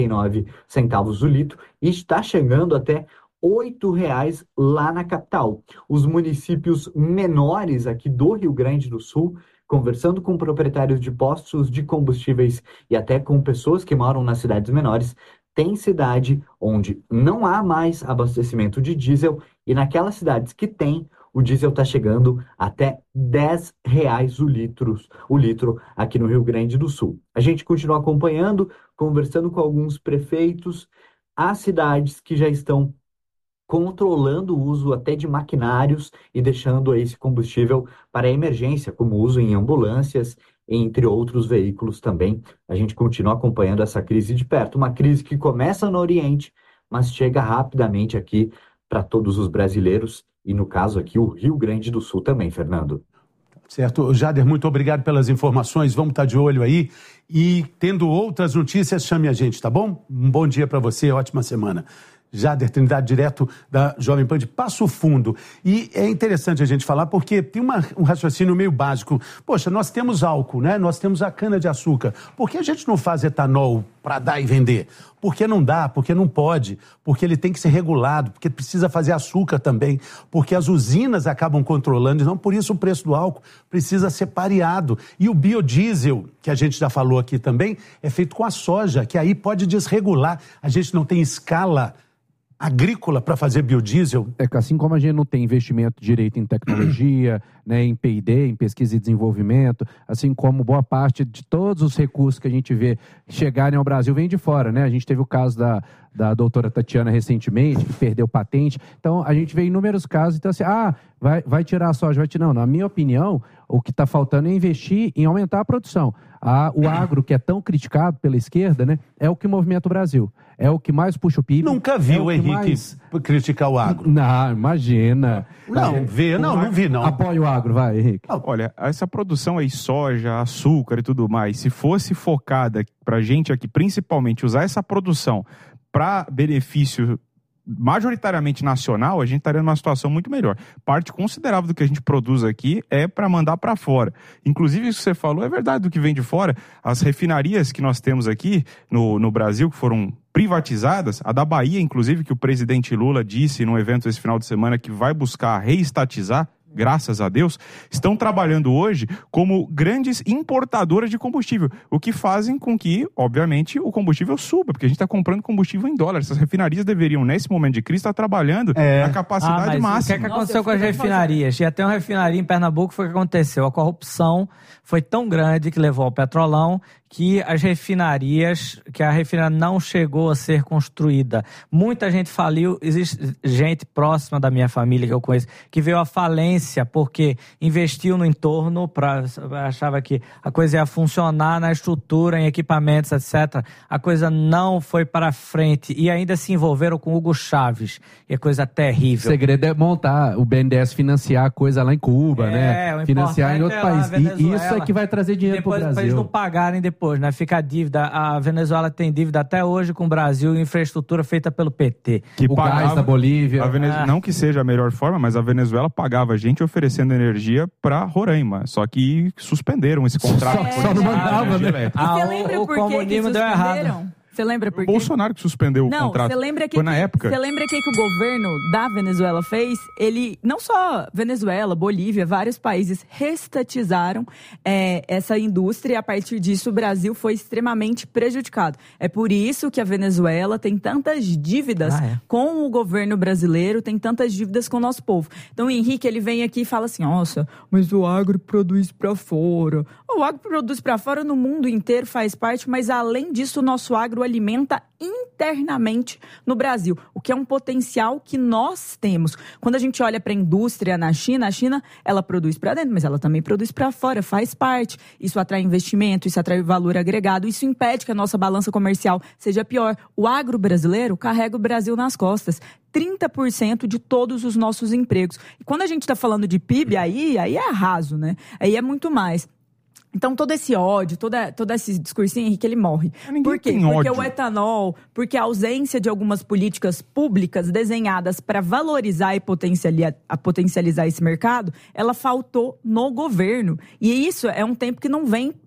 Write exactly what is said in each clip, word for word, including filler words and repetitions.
e nove centavos o litro e está chegando até oito reais lá na capital. Os municípios menores aqui do Rio Grande do Sul, conversando com proprietários de postos de combustíveis e até com pessoas que moram nas cidades menores, tem cidade onde não há mais abastecimento de diesel e naquelas cidades que tem, o diesel está chegando até dez reais o litro, o litro aqui no Rio Grande do Sul. A gente continua acompanhando, conversando com alguns prefeitos, as cidades que já estão controlando o uso até de maquinários e deixando esse combustível para emergência, como uso em ambulâncias, entre outros veículos também. A gente continua acompanhando essa crise de perto, uma crise que começa no Oriente, mas chega rapidamente aqui para todos os brasileiros e, no caso aqui, o Rio Grande do Sul também, Fernando. Certo. Jader, muito obrigado pelas informações, vamos estar de olho aí e tendo outras notícias, chame a gente, tá bom? Um bom dia para você, ótima semana. Jader Trindade, direto da Jovem Pan de Passo Fundo. E é interessante a gente falar porque tem uma, um raciocínio meio básico. Poxa, nós temos álcool, né? Nós temos a cana-de-açúcar. Por que a gente não faz etanol para dar e vender? Porque não dá, porque não pode, porque ele tem que ser regulado, porque precisa fazer açúcar também, porque as usinas acabam controlando, então por isso o preço do álcool precisa ser pareado. E o biodiesel, que a gente já falou aqui também, é feito com a soja, que aí pode desregular. A gente não tem escala agrícola para fazer biodiesel? É que assim como a gente não tem investimento direito em tecnologia, né, em P e D, em pesquisa e desenvolvimento, assim como boa parte de todos os recursos que a gente vê chegarem ao Brasil vem de fora, né? A gente teve o caso da, da doutora Tatiana recentemente, que perdeu patente. Então, a gente vê inúmeros casos, então assim, ah, vai, vai tirar a soja, vai tirar. Não, na minha opinião, o que está faltando é investir em aumentar a produção. A, o agro, que é tão criticado pela esquerda, né, é o que movimenta o Brasil. É o que mais puxa o P I B. Nunca vi é o Henrique mais... criticar o agro. Não, imagina. Não, não vê, não, não vi, não. Apoia o agro, vai, Henrique. Olha, essa produção aí, soja, açúcar e tudo mais, se fosse focada pra gente aqui, principalmente usar essa produção para benefício majoritariamente nacional, a gente estaria numa situação muito melhor. Parte considerável do que a gente produz aqui é para mandar para fora. Inclusive, isso que você falou é verdade, do que vem de fora. As refinarias que nós temos aqui no, no Brasil, que foram privatizadas, a da Bahia, inclusive, que o presidente Lula disse num evento esse final de semana que vai buscar reestatizar, graças a Deus, estão trabalhando hoje como grandes importadoras de combustível, o que fazem com que, obviamente, o combustível suba, porque a gente está comprando combustível em dólar. Essas refinarias deveriam, nesse momento de crise, estar trabalhando é. na capacidade ah, máxima. O que, é que aconteceu Nossa, com as refinarias? Ia ter uma refinaria em Pernambuco, foi o que aconteceu. A corrupção foi tão grande que levou ao petrolão, que as refinarias, que a refinaria não chegou a ser construída. Muita gente faliu, existe gente próxima da minha família que eu conheço, que veio à falência porque investiu no entorno, pra, achava que a coisa ia funcionar na estrutura, em equipamentos, etcétera. A coisa não foi para frente e ainda se envolveram com Hugo Chávez. E é coisa terrível. O segredo é montar, o B N D E S financiar a coisa lá em Cuba, é, né? Financiar em outro é país. E isso é que vai trazer dinheiro para o Brasil. Para eles não pagarem depois. Depois, né? Fica a dívida. A Venezuela tem dívida até hoje com o Brasil, infraestrutura feita pelo P T. Que o pagava, gás da Bolívia. A Venez... ah. Não que seja a melhor forma, mas a Venezuela pagava a gente oferecendo energia para Roraima. Só que suspenderam esse contrato. É, só não mandava, né? Ah, você lembra o, o por comunismo que deu errado. Você lembra por quê? O Bolsonaro que suspendeu não, o contrato. Você lembra que Foi na que, época. Você lembra que, que o governo da Venezuela fez? Ele, não só Venezuela, Bolívia, vários países restatizaram é, essa indústria e a partir disso o Brasil foi extremamente prejudicado. É por isso que a Venezuela tem tantas dívidas ah, é. com o governo brasileiro, tem tantas dívidas com o nosso povo. Então o Henrique, ele vem aqui e fala assim, nossa, mas o agro produz para fora. O agro produz para fora no mundo inteiro, faz parte, mas além disso o nosso agro alimenta internamente no Brasil, o que é um potencial que nós temos. Quando a gente olha para a indústria na China, a China, ela produz para dentro, mas ela também produz para fora, faz parte. Isso atrai investimento, isso atrai valor agregado, isso impede que a nossa balança comercial seja pior. O agro brasileiro carrega o Brasil nas costas. trinta por cento de todos os nossos empregos. E quando a gente está falando de P I B, aí, aí é arraso, né? Aí é muito mais. Então, todo esse ódio, toda, todo esse discursinho, Henrique, ele morre. Por quê? Porque ódio. O etanol, porque a ausência de algumas políticas públicas desenhadas para valorizar e potencializar, a potencializar esse mercado, ela faltou no governo. E isso é um tempo que não vem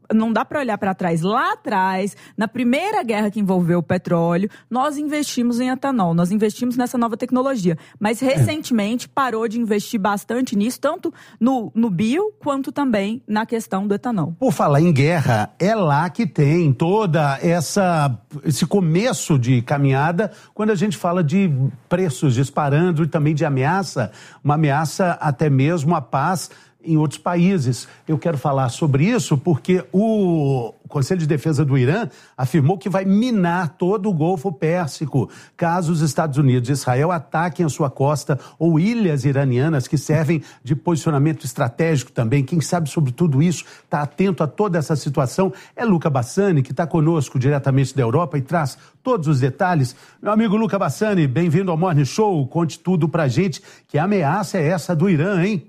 não dá para olhar para trás. Lá atrás, na primeira guerra que envolveu o petróleo, nós investimos em etanol, nós investimos nessa nova tecnologia. Mas recentemente parou de investir bastante nisso, tanto no, no bio quanto também na questão do etanol. Por falar em guerra, é lá que tem toda essa esse começo de caminhada quando a gente fala de preços disparando e também de ameaça, uma ameaça até mesmo à paz em outros países. Eu quero falar sobre isso porque o Conselho de Defesa do Irã afirmou que vai minar todo o Golfo Pérsico, caso os Estados Unidos e Israel ataquem a sua costa ou ilhas iranianas que servem de posicionamento estratégico também. Quem sabe sobre tudo isso, está atento a toda essa situação, é Luca Bassani, que está conosco diretamente da Europa e traz todos os detalhes. Meu amigo Luca Bassani, bem-vindo ao Morning Show. Conte tudo pra gente. Que ameaça é essa do Irã, hein?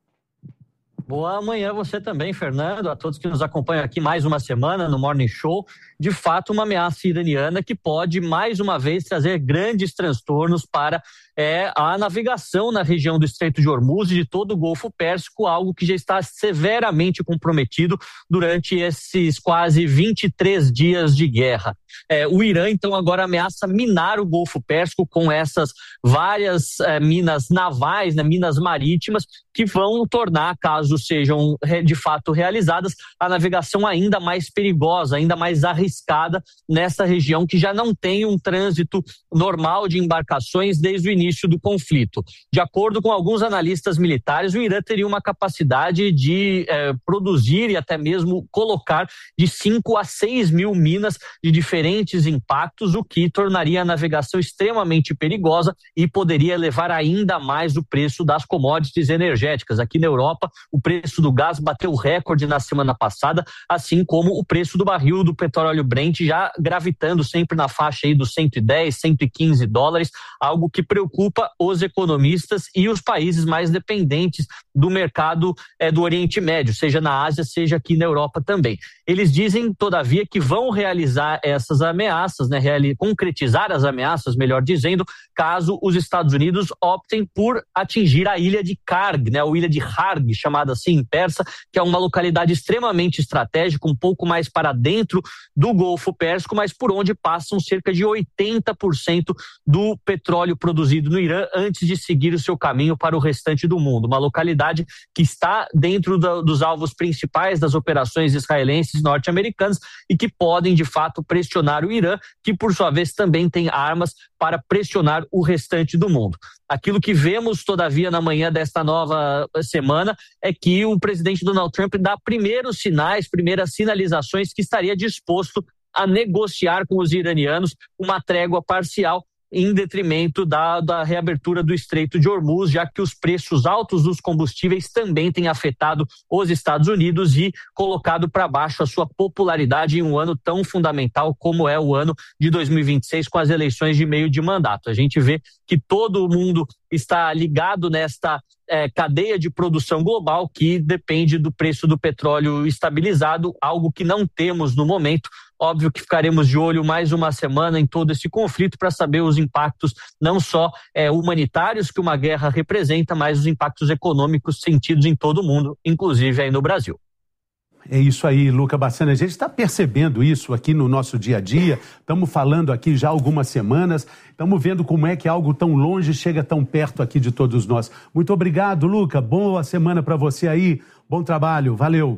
Boa manhã você também, Fernando, a todos que nos acompanham aqui mais uma semana no Morning Show. De fato, uma ameaça iraniana que pode, mais uma vez, trazer grandes transtornos para é, a navegação na região do Estreito de Hormuz e de todo o Golfo Pérsico, algo que já está severamente comprometido durante esses quase vinte e três dias de guerra. É, o Irã, então, agora ameaça minar o Golfo Pérsico com essas várias é, minas navais, né, minas marítimas, que vão tornar, caso sejam de fato realizadas, a navegação ainda mais perigosa, ainda mais arriscada nessa região que já não tem um trânsito normal de embarcações desde o início do conflito. De acordo com alguns analistas militares, o Irã teria uma capacidade de eh, produzir e até mesmo colocar de cinco a seis mil minas de diferentes impactos, o que tornaria a navegação extremamente perigosa e poderia elevar ainda mais o preço das commodities energéticas. Aqui na Europa, o preço do gás bateu recorde na semana passada, assim como o preço do barril do petróleo Brent já gravitando sempre na faixa aí dos cento e dez, cento e quinze dólares, algo que preocupa os economistas e os países mais dependentes do mercado é, do Oriente Médio, seja na Ásia, seja aqui na Europa também. Eles dizem, todavia, que vão realizar essas ameaças, né, reali- concretizar as ameaças, melhor dizendo, caso os Estados Unidos optem por atingir a ilha de Karg, né, ou ilha de Harg, chamada assim em persa, que é uma localidade extremamente estratégica, um pouco mais para dentro do Golfo Pérsico, mas por onde passam cerca de oitenta por cento do petróleo produzido no Irã antes de seguir o seu caminho para o restante do mundo. Uma localidade que está dentro da, dos alvos principais das operações israelenses e norte-americanas e que podem, de fato, pressionar o Irã, que, por sua vez, também tem armas para pressionar o restante do mundo. Aquilo que vemos, todavia, na manhã desta nova semana é que o presidente Donald Trump dá primeiros sinais, primeiras sinalizações que estaria disposto a negociar com os iranianos uma trégua parcial em detrimento da, da reabertura do Estreito de Hormuz, já que os preços altos dos combustíveis também têm afetado os Estados Unidos e colocado para baixo a sua popularidade em um ano tão fundamental como é o ano de dois mil e vinte e seis, com as eleições de meio de mandato. A gente vê que todo mundo está ligado nesta é, cadeia de produção global que depende do preço do petróleo estabilizado, algo que não temos no momento. Óbvio que ficaremos de olho mais uma semana em todo esse conflito para saber os impactos não só é, humanitários que uma guerra representa, mas os impactos econômicos sentidos em todo o mundo, inclusive aí no Brasil. É isso aí, Luca Bassani. A gente está percebendo isso aqui no nosso dia a dia. Estamos falando aqui já há algumas semanas. Estamos vendo como é que algo tão longe chega tão perto aqui de todos nós. Muito obrigado, Luca. Boa semana para você aí. Bom trabalho. Valeu.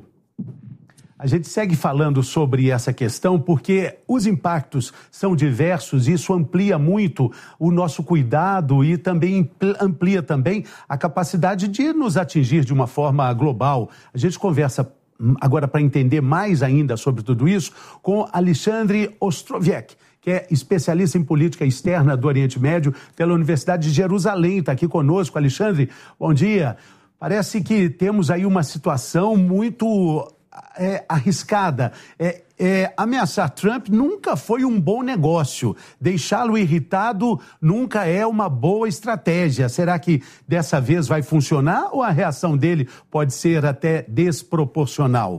A gente segue falando sobre essa questão porque os impactos são diversos e isso amplia muito o nosso cuidado e também amplia também a capacidade de nos atingir de uma forma global. A gente conversa agora para entender mais ainda sobre tudo isso com Alexandre Ostroviec, que é especialista em política externa do Oriente Médio pela Universidade de Jerusalém. Está aqui conosco. Alexandre, bom dia. Parece que temos aí uma situação muito é, arriscada. É, é, ameaçar Trump nunca foi um bom negócio. Deixá-lo irritado nunca é uma boa estratégia. Será que dessa vez vai funcionar ou a reação dele pode ser até desproporcional?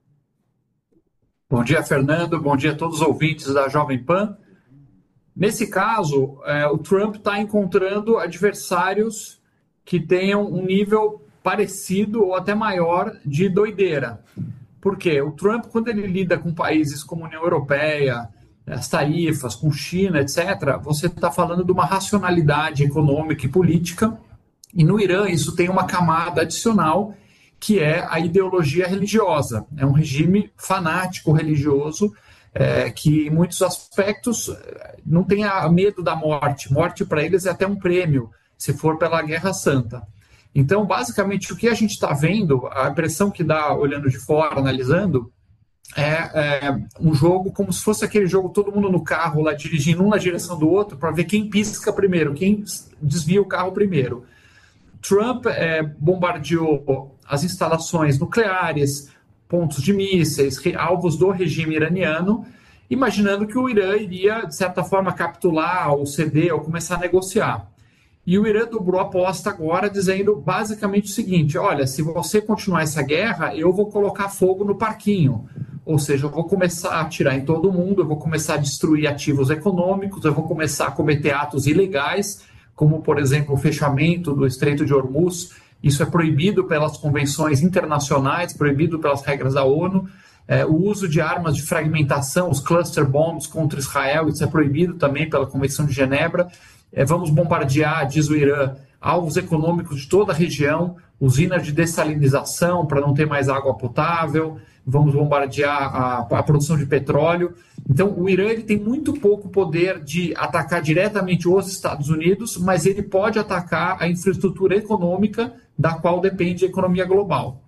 Bom dia, Fernando. Bom dia a todos os ouvintes da Jovem Pan. Nesse caso, é, o Trump está encontrando adversários que tenham um nível parecido ou até maior de doideira. Por quê? O Trump, quando ele lida com países como a União Europeia, as tarifas, com China, etcétera, você está falando de uma racionalidade econômica e política, e no Irã isso tem uma camada adicional, que é a ideologia religiosa. É um regime fanático religioso, é, que em muitos aspectos não tem a, medo da morte. Morte para eles é até um prêmio, se for pela Guerra Santa. Então, basicamente, o que a gente está vendo, a impressão que dá olhando de fora, analisando, é, é um jogo como se fosse aquele jogo, todo mundo no carro, lá dirigindo um na direção do outro, para ver quem pisca primeiro, quem desvia o carro primeiro. Trump é, bombardeou as instalações nucleares, pontos de mísseis, alvos do regime iraniano, imaginando que o Irã iria, de certa forma, capitular ou ceder ou começar a negociar. E o Irã dobrou a aposta agora, dizendo basicamente o seguinte: olha, se você continuar essa guerra, eu vou colocar fogo no parquinho. Ou seja, eu vou começar a atirar em todo mundo, eu vou começar a destruir ativos econômicos, eu vou começar a cometer atos ilegais, como, por exemplo, o fechamento do Estreito de Hormuz. Isso é proibido pelas convenções internacionais, proibido pelas regras da ONU. É, o uso de armas de fragmentação, os cluster bombs contra Israel, isso é proibido também pela Convenção de Genebra. É, vamos bombardear, diz o Irã, alvos econômicos de toda a região, usinas de dessalinização para não ter mais água potável, vamos bombardear a, a produção de petróleo. Então, o Irã ele tem muito pouco poder de atacar diretamente os Estados Unidos, mas ele pode atacar a infraestrutura econômica da qual depende a economia global.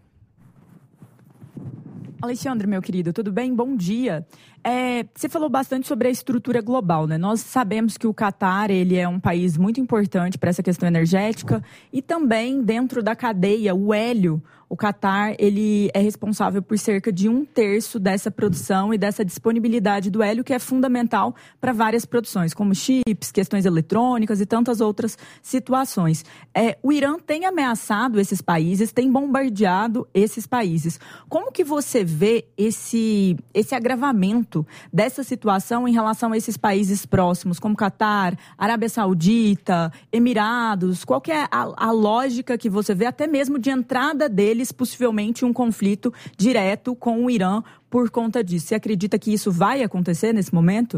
Alexandre, meu querido, tudo bem? Bom dia. É, você falou bastante sobre a estrutura global, né? Nós sabemos que o Catar, ele é um país muito importante para essa questão energética e também dentro da cadeia, o hélio, o Catar, ele é responsável por cerca de um terço dessa produção e dessa disponibilidade do hélio, que é fundamental para várias produções, como chips, questões eletrônicas e tantas outras situações. É, o Irã tem ameaçado esses países, tem bombardeado esses países. Como que você vê esse, esse agravamento dessa situação em relação a esses países próximos, como Catar, Arábia Saudita, Emirados? Qual que é a, a lógica que você vê, até mesmo de entrada deles, possivelmente um conflito direto com o Irã por conta disso? Você acredita que isso vai acontecer nesse momento?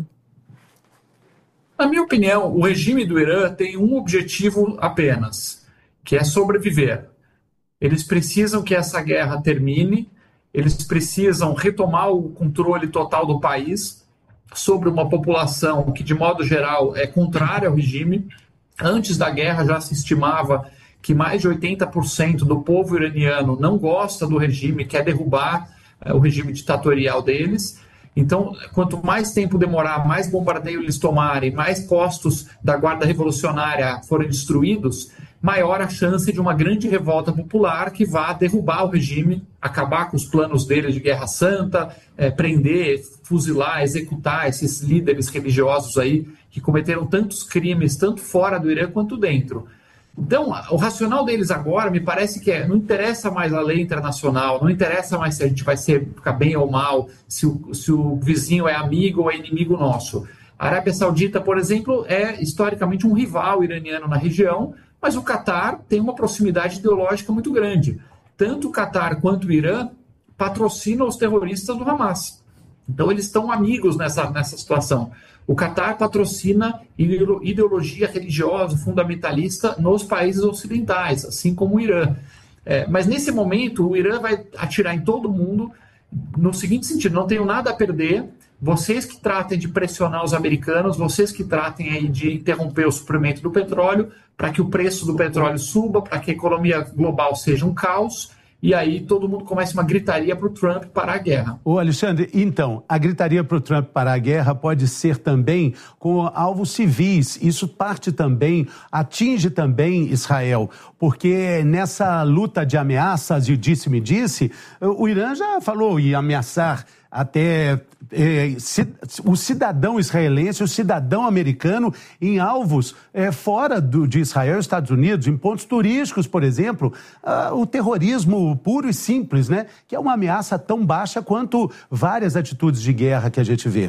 Na minha opinião, o regime do Irã tem um objetivo apenas, que é sobreviver. Eles precisam que essa guerra termine, eles precisam retomar o controle total do país sobre uma população que, de modo geral, é contrária ao regime. Antes da guerra já se estimava que mais de oitenta por cento do povo iraniano não gosta do regime, quer derrubar é, o regime ditatorial deles. Então, quanto mais tempo demorar, mais bombardeio eles tomarem, mais postos da Guarda Revolucionária forem destruídos, maior a chance de uma grande revolta popular que vá derrubar o regime, acabar com os planos dele de Guerra Santa, é, prender, fuzilar, executar esses líderes religiosos aí que cometeram tantos crimes, tanto fora do Irã quanto dentro. Então, o racional deles agora me parece que é, não interessa mais a lei internacional, não interessa mais se a gente vai ser, ficar bem ou mal, se o, se o vizinho é amigo ou é inimigo nosso. A Arábia Saudita, por exemplo, é historicamente um rival iraniano na região, mas o Catar tem uma proximidade ideológica muito grande. Tanto o Catar quanto o Irã patrocinam os terroristas do Hamas. Então, eles estão amigos nessa, nessa situação. O Catar patrocina ideologia religiosa fundamentalista nos países ocidentais, assim como o Irã. É, mas, nesse momento, o Irã vai atirar em todo mundo no seguinte sentido: não tenho nada a perder, vocês que tratem de pressionar os americanos, vocês que tratem aí de interromper o suprimento do petróleo, para que o preço do petróleo suba, para que a economia global seja um caos, e aí todo mundo começa uma gritaria para o Trump parar a guerra. Ô Alexandre, então, a gritaria para o Trump parar a guerra pode ser também com alvos civis. Isso parte também, atinge também Israel, porque nessa luta de ameaças, e disse-me-disse, o Irã já falou em ameaçar até é, o cidadão israelense, o cidadão americano em alvos é, fora do, de Israel e Estados Unidos, em pontos turísticos, por exemplo, ah, o terrorismo puro e simples, né, que é uma ameaça tão baixa quanto várias atitudes de guerra que a gente vê.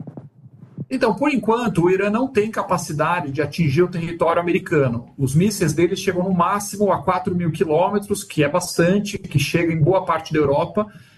Então, por enquanto, o Irã não tem capacidade de atingir o território americano. Os mísseis deles chegam no máximo a quatro mil quilômetros, que é bastante, que chega em boa parte da Europa,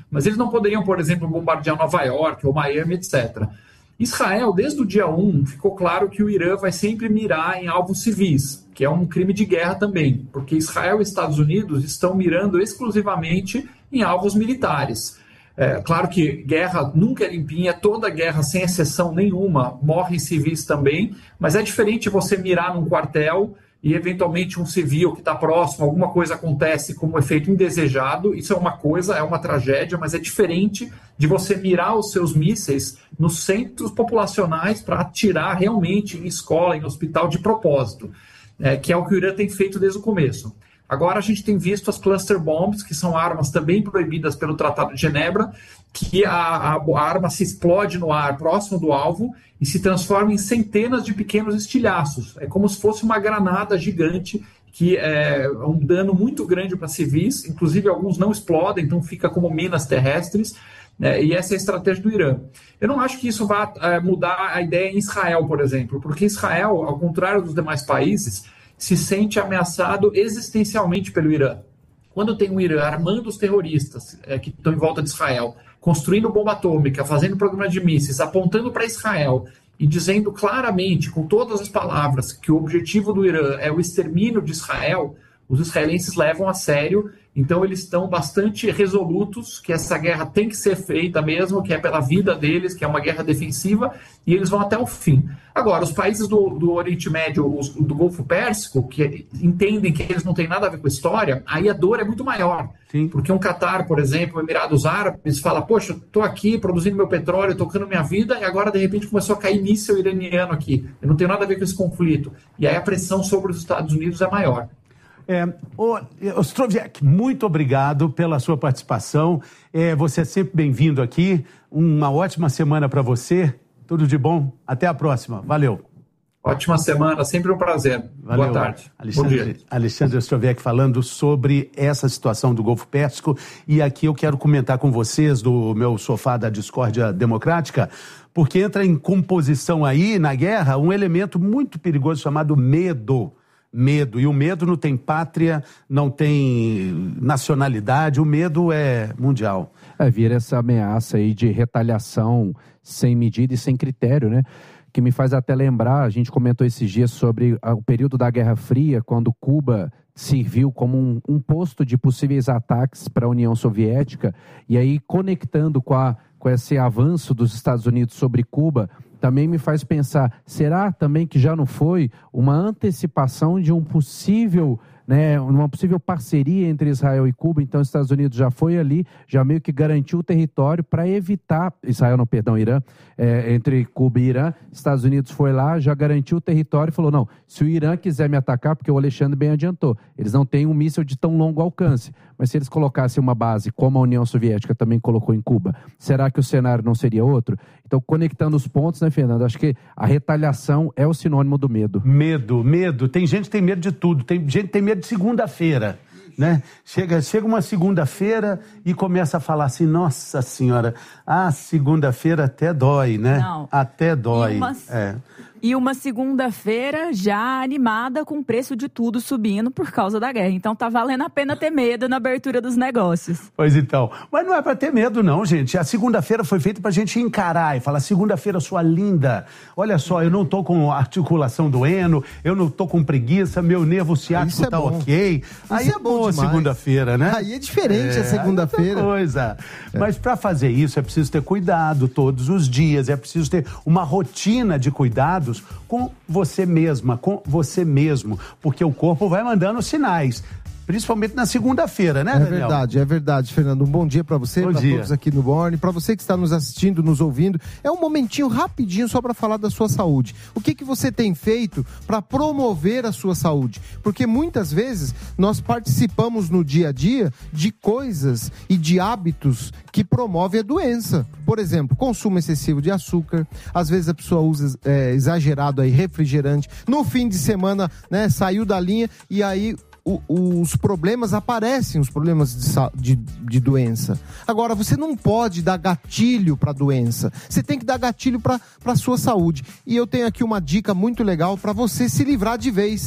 mas eles não poderiam, por exemplo, bombardear Nova York ou Miami, etcétera. Israel, desde o dia um, ficou claro que o Irã vai sempre mirar em alvos civis, que é um crime de guerra também, porque Israel e Estados Unidos estão mirando exclusivamente em alvos militares. É, claro que guerra nunca é limpinha, toda guerra, sem exceção nenhuma, morrem civis também, mas é diferente você mirar num quartel e eventualmente um civil que está próximo, alguma coisa acontece como efeito indesejado, isso é uma coisa, é uma tragédia, mas é diferente de você mirar os seus mísseis nos centros populacionais para atirar realmente em escola, em hospital de propósito, é, que é o que o Irã tem feito desde o começo. Agora a gente tem visto as cluster bombs, que são armas também proibidas pelo Tratado de Genebra, que a, a, a arma se explode no ar próximo do alvo e se transforma em centenas de pequenos estilhaços. É como se fosse uma granada gigante, que é um dano muito grande para civis, inclusive alguns não explodem, então fica como minas terrestres, né, e essa é a estratégia do Irã. Eu não acho que isso vá é, mudar a ideia em Israel, por exemplo, porque Israel, ao contrário dos demais países, se sente ameaçado existencialmente pelo Irã. Quando tem o Irã armando os terroristas é, que estão em volta de Israel, construindo bomba atômica, fazendo programa de mísseis, apontando para Israel e dizendo claramente, com todas as palavras, que o objetivo do Irã é o extermínio de Israel, os israelenses levam a sério, então eles estão bastante resolutos que essa guerra tem que ser feita mesmo, que é pela vida deles, que é uma guerra defensiva, e eles vão até o fim. Agora, os países do, do Oriente Médio, os, do Golfo Pérsico, que entendem que eles não têm nada a ver com a história, aí a dor é muito maior. Sim. Porque um Catar, por exemplo, Emirados Árabes, fala, poxa, estou aqui produzindo meu petróleo, tocando minha vida, e agora, de repente, começou a cair míssil iraniano aqui. Eu não tenho nada a ver com esse conflito. E aí a pressão sobre os Estados Unidos é maior. É, Ostrowiec, muito obrigado pela sua participação. É, você é sempre bem-vindo aqui. Uma ótima semana para você. Tudo de bom. Até a próxima. Valeu. Ótima semana, sempre um prazer. Valeu. Boa tarde. Alexandre, Bom dia. Alexandre Ostrowiec falando sobre essa situação do Golfo Pérsico. E aqui eu quero comentar com vocês do meu sofá da discórdia democrática, porque entra em composição aí, na guerra, um elemento muito perigoso chamado medo. Medo. E o medo não tem pátria, não tem nacionalidade, o medo é mundial. É, vira essa ameaça aí de retaliação sem medida e sem critério, né? Que me faz até lembrar, a gente comentou esses dias sobre o período da Guerra Fria, quando Cuba serviu como um, um posto de possíveis ataques para a União Soviética, e aí conectando com, a, com esse avanço dos Estados Unidos sobre Cuba, também me faz pensar, será também que já não foi uma antecipação de um possível, né, uma possível parceria entre Israel e Cuba? Então, os Estados Unidos já foi ali, já meio que garantiu o território para evitar, Israel não, perdão, Irã, é, entre Cuba e Irã, Estados Unidos foi lá, já garantiu o território e falou, não, se o Irã quiser me atacar, porque o Alexandre bem adiantou, eles não têm um míssil de tão longo alcance, mas se eles colocassem uma base, como a União Soviética também colocou em Cuba, será que o cenário não seria outro? Então, conectando os pontos, né, Fernando? Acho que a retaliação é o sinônimo do medo. Medo, medo. Tem gente que tem medo de tudo. Tem gente que tem medo de segunda-feira, né? Chega, chega uma segunda-feira e começa a falar assim, nossa senhora, a segunda-feira até dói, né? Não. Até dói. E uma, é. e uma segunda-feira já animada com o preço de tudo subindo por causa da guerra. Então tá valendo a pena ter medo na abertura dos negócios. Pois então. Mas não é para ter medo não, gente. A segunda-feira foi feita pra gente encarar e falar, segunda-feira, sua linda, olha só, eu não tô com articulação doendo, eu não tô com preguiça, meu nervo ciático é tá bom. ok. Isso Aí é, é bom boa demais. segunda-feira, né? Aí é diferente É, a segunda-feira. é outra coisa. É. Mas para fazer isso é preciso ter cuidado todos os dias, é preciso ter uma rotina de cuidados com você mesma, com você mesmo, porque o corpo vai mandando sinais. Principalmente na segunda-feira, né, É Daniel? verdade, é verdade, Fernando. Um bom dia para você, para todos aqui no Borne, para você que está nos assistindo, nos ouvindo. É um momentinho rapidinho só para falar da sua saúde. O que que você tem feito para promover a sua saúde? Porque muitas vezes nós participamos no dia a dia de coisas e de hábitos que promovem a doença. Por exemplo, consumo excessivo de açúcar, às vezes a pessoa usa é, exagerado aí refrigerante. No fim de semana, né, saiu da linha e aí O, os problemas aparecem, os problemas de, de, de doença. Agora, você não pode dar gatilho para a doença. Você tem que dar gatilho para a sua saúde. E eu tenho aqui uma dica muito legal para você se livrar de vez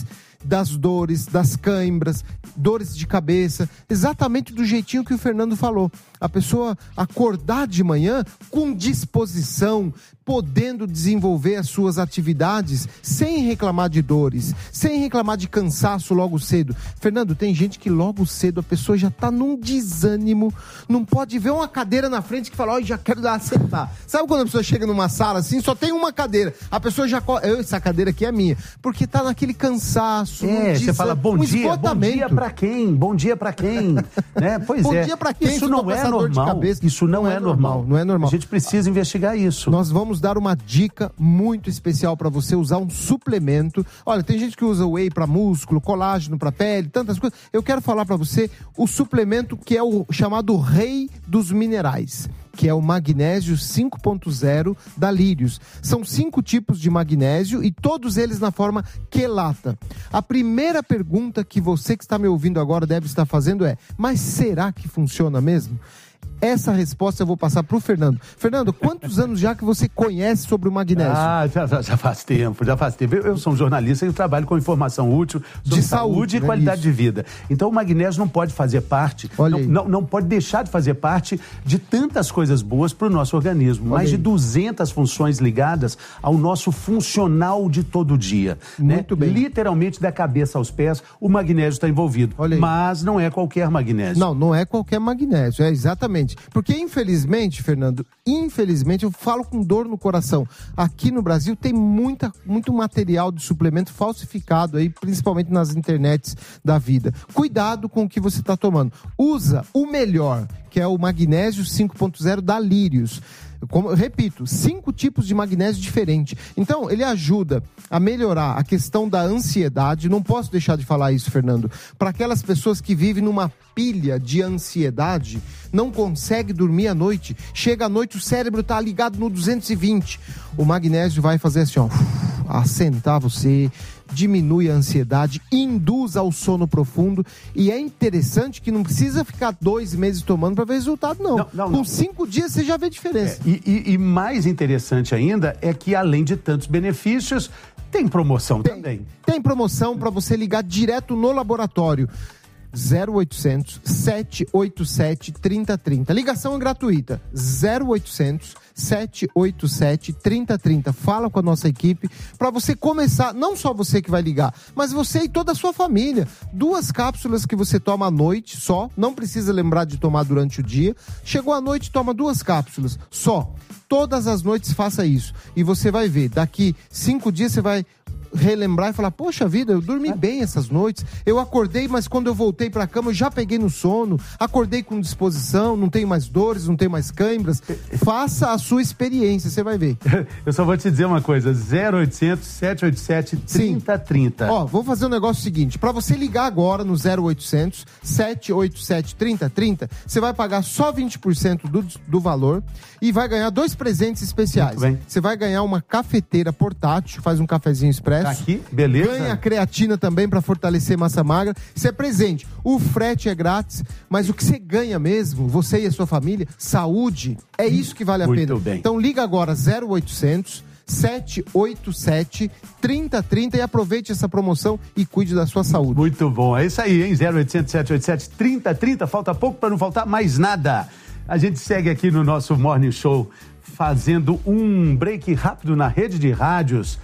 das dores, das cãibras, dores de cabeça, exatamente do jeitinho que o Fernando falou. A pessoa acordar de manhã com disposição, podendo desenvolver as suas atividades sem reclamar de dores, sem reclamar de cansaço logo cedo. Fernando, tem gente que logo cedo a pessoa já está num desânimo, não pode ver uma cadeira na frente que fala, ó, já quero dar sentar. Sabe quando a pessoa chega numa sala assim, só tem uma cadeira, a pessoa já, essa cadeira aqui é minha, porque está naquele cansaço. É, você fala, bom um dia, bom dia pra quem? Bom dia pra quem? Né? Pois bom é. dia pra quem? Isso não é normal. Isso não, não é, é normal. normal. Não é normal. A gente precisa investigar isso. Nós vamos dar uma dica muito especial para você usar um suplemento. Olha, tem gente que usa whey para músculo, colágeno para pele, tantas coisas. Eu quero falar para você o suplemento que é o chamado rei dos minerais, que é o magnésio cinco ponto zero da Lírios. São cinco tipos de magnésio e todos eles na forma quelata. A primeira pergunta que você que está me ouvindo agora deve estar fazendo é, mas será que funciona mesmo? Essa resposta eu vou passar para o Fernando. Fernando, quantos anos já que você conhece sobre o magnésio? Ah, já, já faz tempo, já faz tempo. Eu, eu sou um jornalista e trabalho com informação útil sobre de saúde, saúde e né? qualidade Isso. de vida. Então o magnésio não pode fazer parte, não, não, não pode deixar de fazer parte de tantas coisas boas para o nosso organismo. Olha Mais aí. de duzentas funções ligadas ao nosso funcional de todo dia. Muito né? bem. Literalmente da cabeça aos pés, o magnésio está envolvido. Mas não é qualquer magnésio. Não, não é qualquer magnésio, é exatamente. Porque, infelizmente, Fernando, infelizmente, eu falo com dor no coração. Aqui no Brasil tem muita, muito material de suplemento falsificado aí, principalmente nas internets da vida. Cuidado com o que você está tomando. Usa o melhor, que é o magnésio cinco ponto zero da Lírios. Como eu repito, cinco tipos de magnésio diferentes. Então, ele ajuda a melhorar a questão da ansiedade. Não posso deixar de falar isso, Fernando. Para aquelas pessoas que vivem numa pilha de ansiedade, não consegue dormir à noite. Chega à noite, o cérebro está ligado no duzentos e vinte. O magnésio vai fazer assim, ó, assentar você, diminui a ansiedade, induz ao sono profundo. E é interessante que não precisa ficar dois meses tomando para ver resultado, não. Não, não, Com não. cinco dias você já vê diferença. É, e, e, e mais interessante ainda é que, além de tantos benefícios, tem promoção tem, também. Tem promoção para você ligar direto no laboratório. zero oitocentos, sete oito sete, três zero três zero. Ligação é gratuita. zero oitocentos, sete oito sete, três zero três zero. Fala com a nossa equipe para você começar, não só você que vai ligar, mas você e toda a sua família. Duas cápsulas que você toma à noite só, não precisa lembrar de tomar durante o dia. Chegou à noite, toma duas cápsulas só. Todas as noites faça isso. E você vai ver, daqui cinco dias você vai relembrar e falar, poxa vida, eu dormi bem essas noites, eu acordei, mas quando eu voltei pra cama eu já peguei no sono, acordei com disposição, não tenho mais dores, não tenho mais cãibras. Faça a sua experiência, você vai ver. Eu só vou te dizer uma coisa, zero oitocentos, sete oito sete, três zero três zero. Ó, vou fazer um negócio seguinte, pra você ligar agora no zero oitocentos, sete oito sete, três zero três zero, você vai pagar só vinte por cento do, do valor e vai ganhar dois presentes especiais. Você vai ganhar uma cafeteira portátil, faz um cafezinho expresso. Tá aqui, beleza. Ganha creatina também para fortalecer massa magra. Isso é presente. O frete é grátis, mas o que você ganha mesmo, você e a sua família, saúde, é isso que vale a Muito pena. bem. Então liga agora zero oitocentos, sete oito sete, três zero três zero e aproveite essa promoção e cuide da sua saúde. Muito bom, é isso aí, hein? zero oitocentos, sete oito sete, três zero três zero, falta pouco para não faltar mais nada. A gente segue aqui no nosso Morning Show fazendo um break rápido na rede de rádios.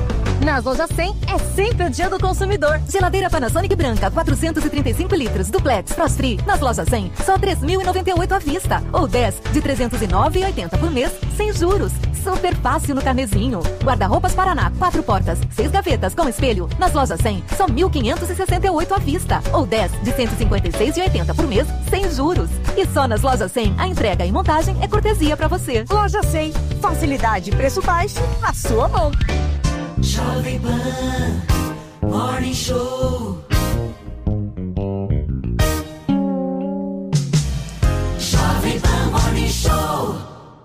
Nas lojas cem é sempre o dia do consumidor. Geladeira Panasonic branca, quatrocentos e trinta e cinco litros, duplex, frost free. Nas lojas cem, só três mil e noventa e oito à vista. Ou dez de trezentos e nove reais e oitenta centavos por mês, sem juros. Super fácil no carnezinho. Guarda-roupas Paraná, quatro portas, seis gavetas com espelho. Nas lojas cem, só mil quinhentos e sessenta e oito à vista. Ou dez de cento e cinquenta e seis reais e oitenta centavos por mês, sem juros. E só nas lojas cem, a entrega e montagem é cortesia pra você. Loja cem, facilidade e preço baixo na sua mão. Jovem Pan Morning Show. Jovem Pan Morning Show.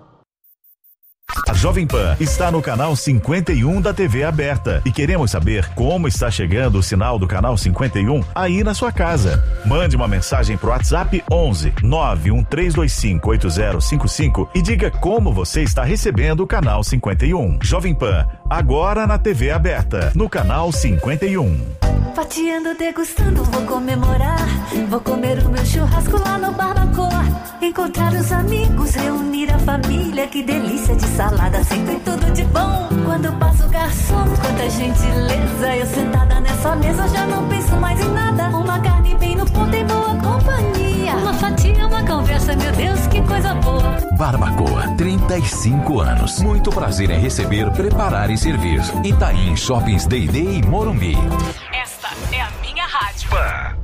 A Jovem Pan está no canal cinquenta e um da T V aberta e queremos saber como está chegando o sinal do canal cinquenta e um aí na sua casa. Mande uma mensagem pro WhatsApp onze, nove um três dois cinco, oito zero cinco cinco e diga como você está recebendo o canal cinquenta e um. Jovem Pan, agora na T V aberta, no canal cinquenta e um. Fatiando, degustando, vou comemorar. Vou comer o meu churrasco lá no Barbacoa. Encontrar os amigos, reunir a família. Que delícia de salada, sempre tudo de bom. Quando passa o garçom, quanta gentileza. Eu sentada nessa mesa já não penso mais em nada. Uma carne bem no ponto em boa companhia. Uma fatia, uma conversa, meu Deus, que coisa boa. Barbacoa, trinta e cinco anos. Muito prazer em receber, preparar e servir. Itaim Shoppings D e D e Morumbi. Esta é a minha rádio. Pá.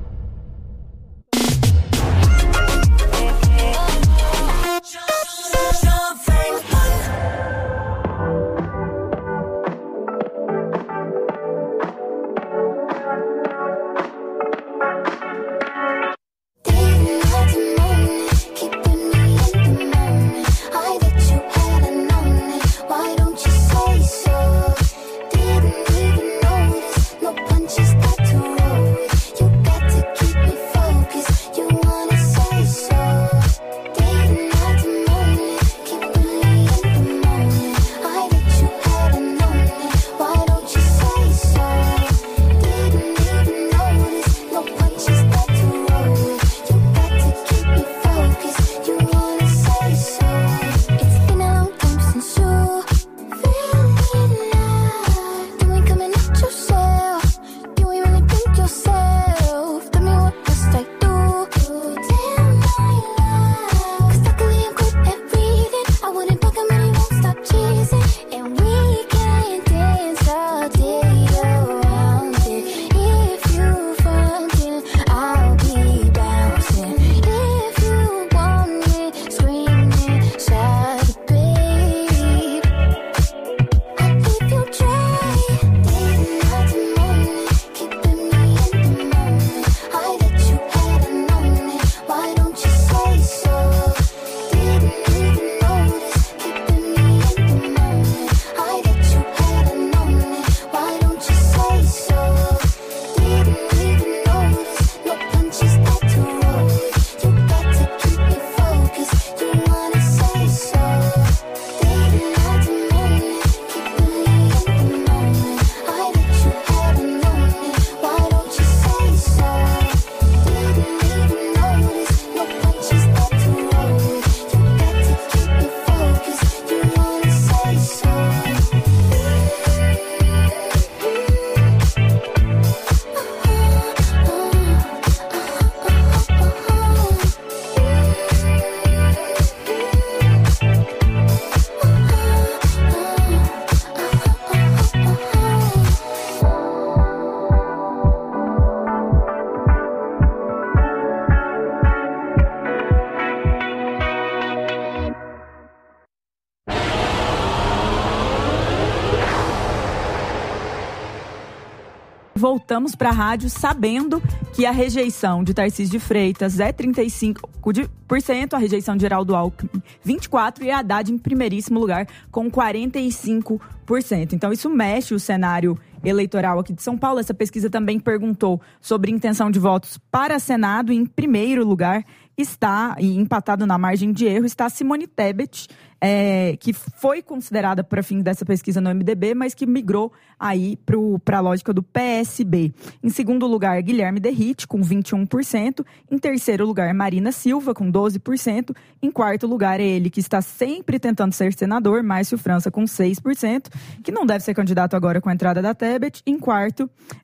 Voltamos para a rádio sabendo que a rejeição de Tarcísio de Freitas é trinta e cinco por cento, a rejeição de Geraldo Alckmin vinte e quatro por cento e a Haddad em primeiríssimo lugar com quarenta e cinco por cento. Então isso mexe o cenário eleitoral aqui de São Paulo. Essa pesquisa também perguntou sobre intenção de votos para Senado. Em primeiro lugar está, e empatado na margem de erro, está Simone Tebet, é, que foi considerada para fim dessa pesquisa no M D B, mas que migrou aí para a lógica do P S B. Em segundo lugar, Guilherme Derrite, com vinte e um por cento. Em terceiro lugar, Marina Silva, com doze por cento. Em quarto lugar, é ele que está sempre tentando ser senador, Márcio França, com seis por cento, que não deve ser candidato agora com a entrada da Tebet. Em quarto,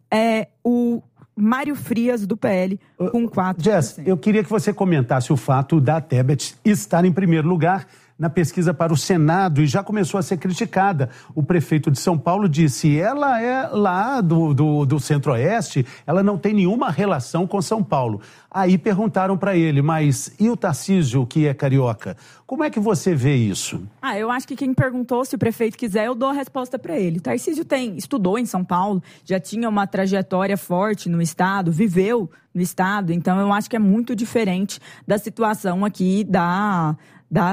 é o Mário Frias, do P L, com quatro por cento. Jess, eu queria que você comentasse o fato da Tebet estar em primeiro lugar na pesquisa para o Senado e já começou a ser criticada. O prefeito de São Paulo disse, ela é lá do, do, do Centro-Oeste, ela não tem nenhuma relação com São Paulo. Aí perguntaram para ele, mas e o Tarcísio, que é carioca? Como é que você vê isso? Ah, eu acho que quem perguntou, se o prefeito quiser, eu dou a resposta para ele. Tarcísio tem, estudou em São Paulo, já tinha uma trajetória forte no estado, viveu no estado, então eu acho que é muito diferente da situação aqui da... da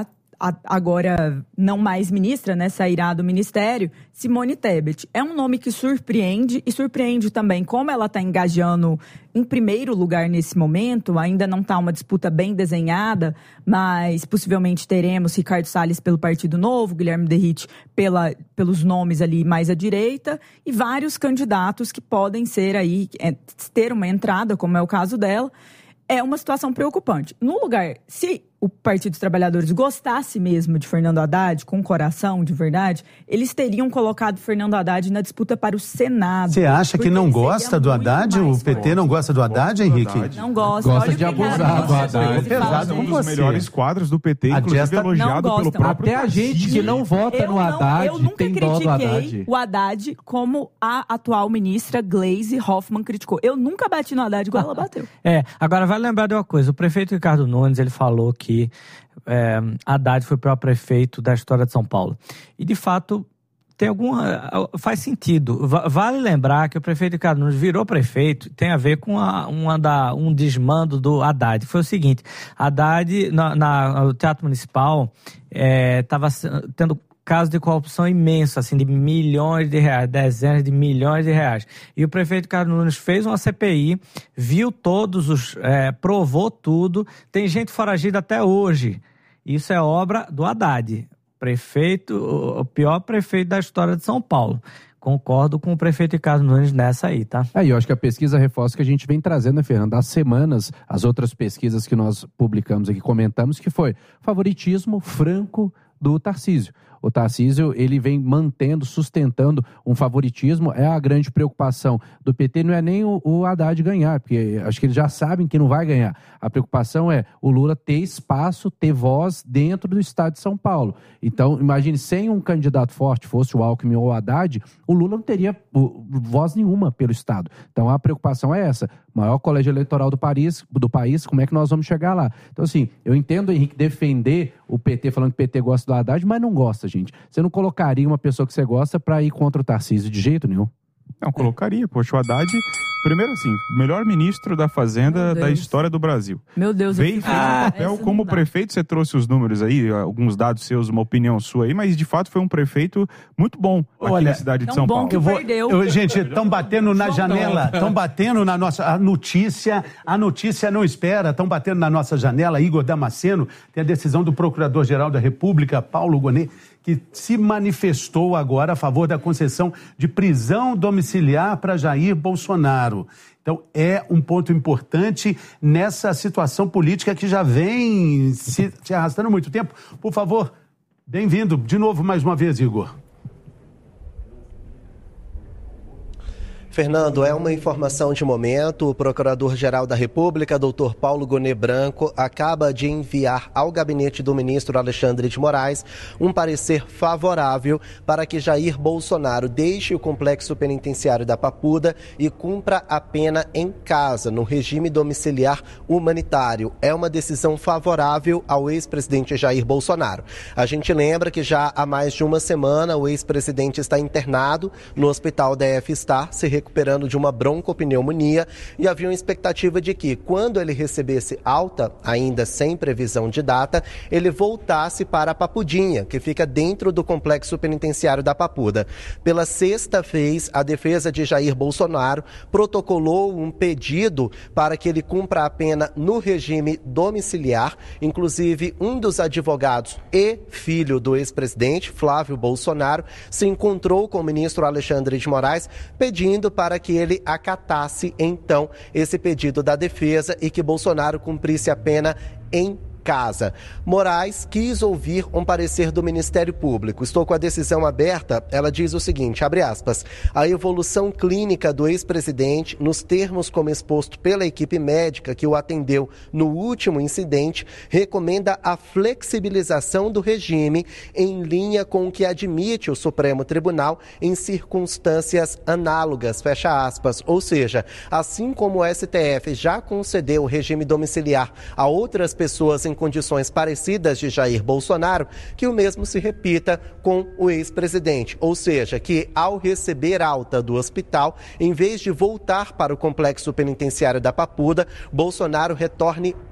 a, agora não mais ministra, né, sairá do ministério, Simone Tebet. É um nome que surpreende e surpreende também como ela está engajando em primeiro lugar nesse momento. Ainda não está uma disputa bem desenhada, mas possivelmente teremos Ricardo Salles pelo Partido Novo, Guilherme Derrite pela, pelos nomes ali mais à direita e vários candidatos que podem ser aí, é, ter uma entrada, como é o caso dela. É uma situação preocupante. No lugar, se o Partido dos Trabalhadores gostasse mesmo de Fernando Haddad, com coração, de verdade, eles teriam colocado Fernando Haddad na disputa para o Senado. Você acha que não gosta do Haddad? O P T não gosta do Haddad, Henrique? Não gosta. Gosta Olha de abusar do Haddad. Pesado um dos melhores quadros do P T, A inclusive Jesta- elogiado Não pelo gostam. próprio Até a gente que não vota Eu no não- Haddad eu nunca tem dó do critiquei Haddad. o Haddad como a atual ministra Gleisi Hoffmann criticou. Eu nunca bati no Haddad igual ela bateu. É, agora vale lembrar de uma coisa, o prefeito Ricardo Nunes, ele falou que é, Haddad foi o pior prefeito da história de São Paulo. E, de fato, tem alguma, faz sentido. Va- Vale lembrar que o prefeito Ricardo Nunes virou prefeito, tem a ver com a, uma da, um desmando do Haddad. Foi o seguinte, Haddad, na, na, no Teatro Municipal, estava tendo casos de corrupção imenso, assim, de milhões de reais, dezenas de milhões de reais. E o prefeito Ricardo Nunes fez uma C P I, viu todos os, é, provou tudo, tem gente foragida até hoje. Isso é obra do Haddad, prefeito, o pior prefeito da história de São Paulo. Concordo com o prefeito Ricardo Nunes nessa aí, tá? Aí, eu acho que a pesquisa reforça o que a gente vem trazendo, né, Fernando? Há semanas, as outras pesquisas que nós publicamos aqui, comentamos, que foi favoritismo franco do Tarcísio. O Tarcísio, ele vem mantendo, sustentando um favoritismo. É a grande preocupação do P T, não é nem o, o Haddad ganhar, porque acho que eles já sabem que não vai ganhar. A preocupação é o Lula ter espaço, ter voz dentro do estado de São Paulo. Então, imagine, sem um candidato forte, fosse o Alckmin ou o Haddad, o Lula não teria voz nenhuma pelo estado. Então, a preocupação é essa. Maior colégio eleitoral do país, do país, como é que nós vamos chegar lá? Então, assim, eu entendo, Henrique, defender o P T, falando que o P T gosta do Haddad, mas não gosta, gente. Você não colocaria uma pessoa que você gosta para ir contra o Tarcísio de jeito nenhum? Não, colocaria. Poxa, o Haddad, primeiro assim, melhor ministro da Fazenda da história do Brasil. Meu Deus, Veio eu fez um papel como prefeito, você trouxe os números aí, alguns dados seus, uma opinião sua aí, mas de fato foi um prefeito muito bom aqui Olha, na cidade de tão São bom Paulo. que Eu vou, perdeu. eu- gente, estão batendo na janela, estão batendo na nossa a notícia, a notícia não espera, estão batendo na nossa janela. Igor Damasceno, tem a decisão do Procurador-Geral da República, Paulo Gonet, que se manifestou agora a favor da concessão de prisão domiciliar para Jair Bolsonaro. Então, é um ponto importante nessa situação política que já vem se, se arrastando há muito tempo. Por favor, bem-vindo de novo mais uma vez, Igor. Fernando, é uma informação de momento. O Procurador-Geral da República, doutor Paulo Gonet Branco, acaba de enviar ao gabinete do ministro Alexandre de Moraes um parecer favorável para que Jair Bolsonaro deixe o complexo penitenciário da Papuda e cumpra a pena em casa, no regime domiciliar humanitário. É uma decisão favorável ao ex-presidente Jair Bolsonaro. A gente lembra que já há mais de uma semana o ex-presidente está internado no Hospital D F Star, se recuperando de uma broncopneumonia, e havia uma expectativa de que, quando ele recebesse alta, ainda sem previsão de data, ele voltasse para a Papudinha, que fica dentro do complexo penitenciário da Papuda. Pela sexta vez, a defesa de Jair Bolsonaro protocolou um pedido para que ele cumpra a pena no regime domiciliar. Inclusive, um dos advogados e filho do ex-presidente, Flávio Bolsonaro, se encontrou com o ministro Alexandre de Moraes pedindo para que ele acatasse, então, esse pedido da defesa e que Bolsonaro cumprisse a pena em casa. Moraes quis ouvir um parecer do Ministério Público. Estou com a decisão aberta. Ela diz o seguinte, abre aspas, a evolução clínica do ex-presidente, nos termos como exposto pela equipe médica que o atendeu no último incidente, recomenda a flexibilização do regime em linha com o que admite o Supremo Tribunal em circunstâncias análogas, fecha aspas. Ou seja, assim como o S T F já concedeu o regime domiciliar a outras pessoas em condições parecidas de Jair Bolsonaro, que o mesmo se repita com o ex-presidente. Ou seja, que ao receber alta do hospital, em vez de voltar para o complexo penitenciário da Papuda, Bolsonaro retorne para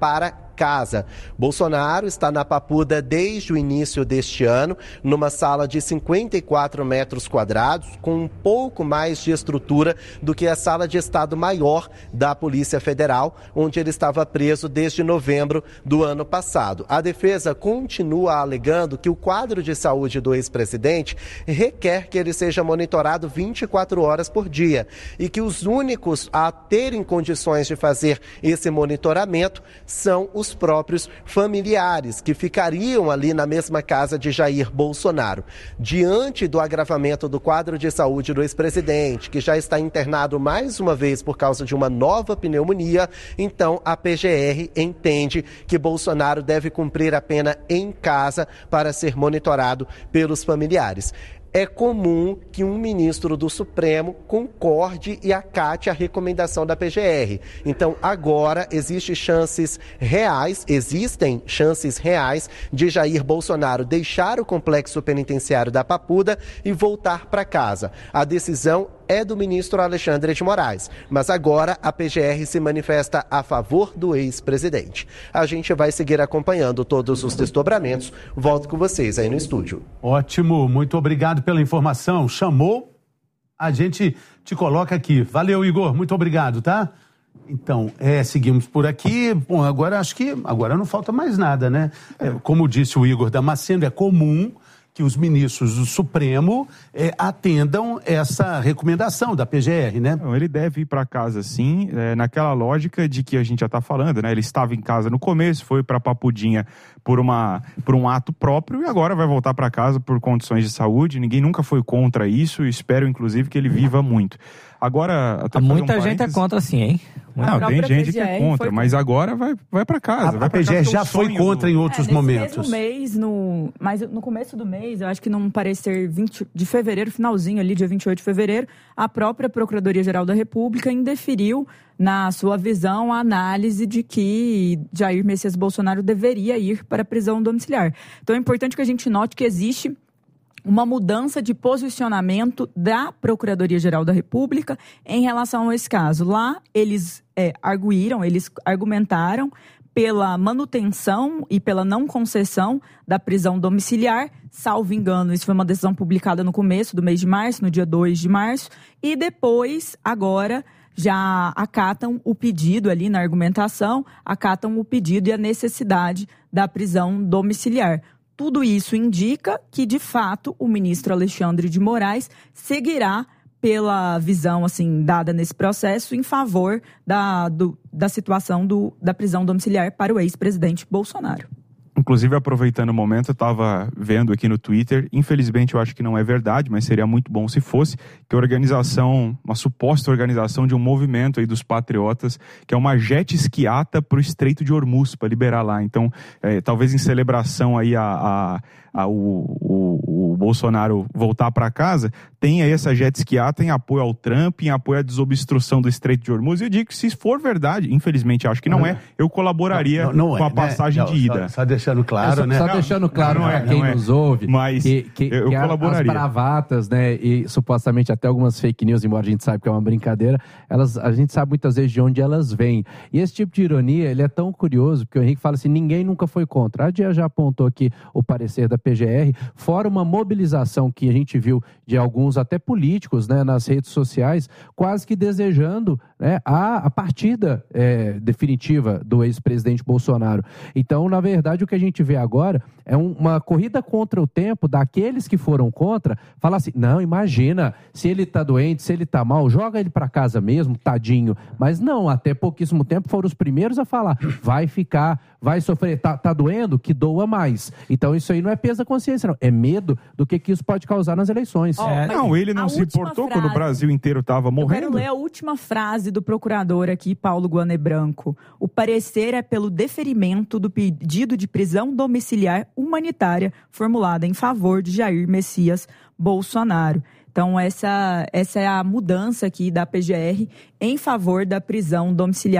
casa. Bolsonaro está na Papuda desde o início deste ano, numa sala de cinquenta e quatro metros quadrados, com um pouco mais de estrutura do que a sala de estado maior da Polícia Federal, onde ele estava preso desde novembro do ano passado. A defesa continua alegando que o quadro de saúde do ex-presidente requer que ele seja monitorado vinte e quatro horas por dia e que os únicos a terem condições de fazer esse monitoramento são os próprios familiares, que ficariam ali na mesma casa de Jair Bolsonaro. Diante do agravamento do quadro de saúde do ex-presidente, que já está internado mais uma vez por causa de uma nova pneumonia, então a P G R entende que Bolsonaro deve cumprir a pena em casa para ser monitorado pelos familiares. É comum que um ministro do Supremo concorde e acate a recomendação da P G R. Então, agora existem chances reais, existem chances reais de Jair Bolsonaro deixar o complexo penitenciário da Papuda e voltar para casa. A decisão é do ministro Alexandre de Moraes, mas agora a P G R se manifesta a favor do ex-presidente. A gente vai seguir acompanhando todos os desdobramentos. Volto com vocês aí no estúdio. Ótimo, muito obrigado pela informação. Chamou, a gente te coloca aqui. Valeu, Igor, muito obrigado, tá? Então, é, seguimos por aqui. Bom, agora acho que agora não falta mais nada, né? É, como disse o Igor Damasceno, é comum que os ministros do Supremo é, atendam essa recomendação da P G R, né? Não, ele deve ir para casa, sim, é, naquela lógica de que a gente já está falando, né? Ele estava em casa no começo, foi para Papudinha por, uma, por um ato próprio e agora vai voltar para casa por condições de saúde. Ninguém nunca foi contra isso e espero, inclusive, que ele viva muito. Agora, muita um gente é contra, sim, hein? Não, tem gente que é contra, mas agora vai, vai para casa. A, vai a P G R já foi contra do... em outros é, momentos. Mesmo mês, no, mas no começo do mês, eu acho que num parecer vinte de fevereiro, finalzinho ali, dia vinte e oito de fevereiro, a própria Procuradoria-Geral da República indeferiu, na sua visão, a análise de que Jair Messias Bolsonaro deveria ir para a prisão domiciliar. Então é importante que a gente note que existe uma mudança de posicionamento da Procuradoria-Geral da República em relação a esse caso. Lá, eles é, arguíram, eles argumentaram pela manutenção e pela não concessão da prisão domiciliar. Salvo engano, isso foi uma decisão publicada no começo do mês de março, no dia dois de março, e depois, agora, já acatam o pedido ali na argumentação, acatam o pedido e a necessidade da prisão domiciliar. Tudo isso indica que, de fato, o ministro Alexandre de Moraes seguirá pela visão assim, dada nesse processo em favor da, do, da situação do, da prisão domiciliar para o ex-presidente Bolsonaro. Inclusive, aproveitando o momento, eu estava vendo aqui no Twitter, infelizmente eu acho que não é verdade, mas seria muito bom se fosse, que a organização, uma suposta organização de um movimento aí dos patriotas, que é uma jet esquiata para o Estreito de Hormuz, para liberar lá. Então, é, talvez em celebração aí a, a, a, o, o, o Bolsonaro voltar para casa, tem aí essa jet esquiata em apoio ao Trump, em apoio à desobstrução do Estreito de Hormuz. E eu digo que se for verdade, infelizmente acho que não é, eu colaboraria não, não, não com a é, passagem né? de ida. Só, só deixando claro, só, né? Só deixando claro para é, quem é. nos ouve, mas que, que, eu que colaboraria. As bravatas, né, e supostamente até algumas fake news, embora a gente saiba que é uma brincadeira, elas, a gente sabe muitas vezes de onde elas vêm. E esse tipo de ironia, ele é tão curioso, porque o Henrique fala assim, ninguém nunca foi contra. A Dia já apontou aqui o parecer da P G R, fora uma mobilização que a gente viu de alguns até políticos, né, nas redes sociais, quase que desejando, né, a, a partida é, definitiva do ex-presidente Bolsonaro. Então, na verdade, o que a gente vê agora é um, uma corrida contra o tempo daqueles que foram contra, falar assim, não, imagina, se ele tá doente, se ele tá mal, joga ele para casa mesmo, tadinho. Mas não, até pouquíssimo tempo foram os primeiros a falar, vai ficar, vai sofrer, tá, tá doendo? Que doa mais. Então, isso aí não é peso da consciência, não. É medo do que, que isso pode causar nas eleições. Oh, é, não, ele não se importou frase, quando o Brasil inteiro estava morrendo. Eu quero ler a última frase do procurador aqui, Paulo Guané Branco. O parecer é pelo deferimento do pedido de prisão domiciliar humanitária formulada em favor de Jair Messias Bolsonaro. Então, essa, essa é a mudança aqui da P G R em favor da prisão domiciliar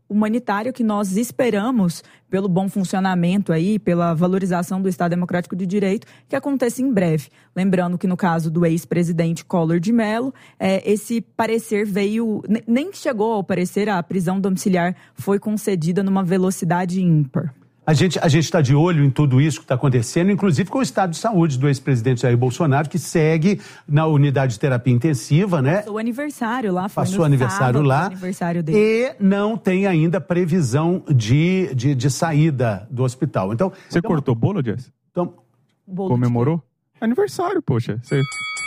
humanitário que nós esperamos, pelo bom funcionamento aí, pela valorização do Estado Democrático de Direito, que aconteça em breve. Lembrando que no caso do ex-presidente Collor de Mello, é, esse parecer veio, nem chegou ao parecer, a prisão domiciliar foi concedida numa velocidade ímpar. A gente a gente está de olho em tudo isso que está acontecendo, inclusive com o estado de saúde do ex-presidente Jair Bolsonaro, que segue na unidade de terapia intensiva, né? Passou o aniversário lá, foi Passou no aniversário sábado, lá. aniversário dele. E não tem ainda previsão de, de, de saída do hospital. Então, Você então, cortou bolo, Jess? Então, Bolo comemorou? Aniversário, poxa. Você...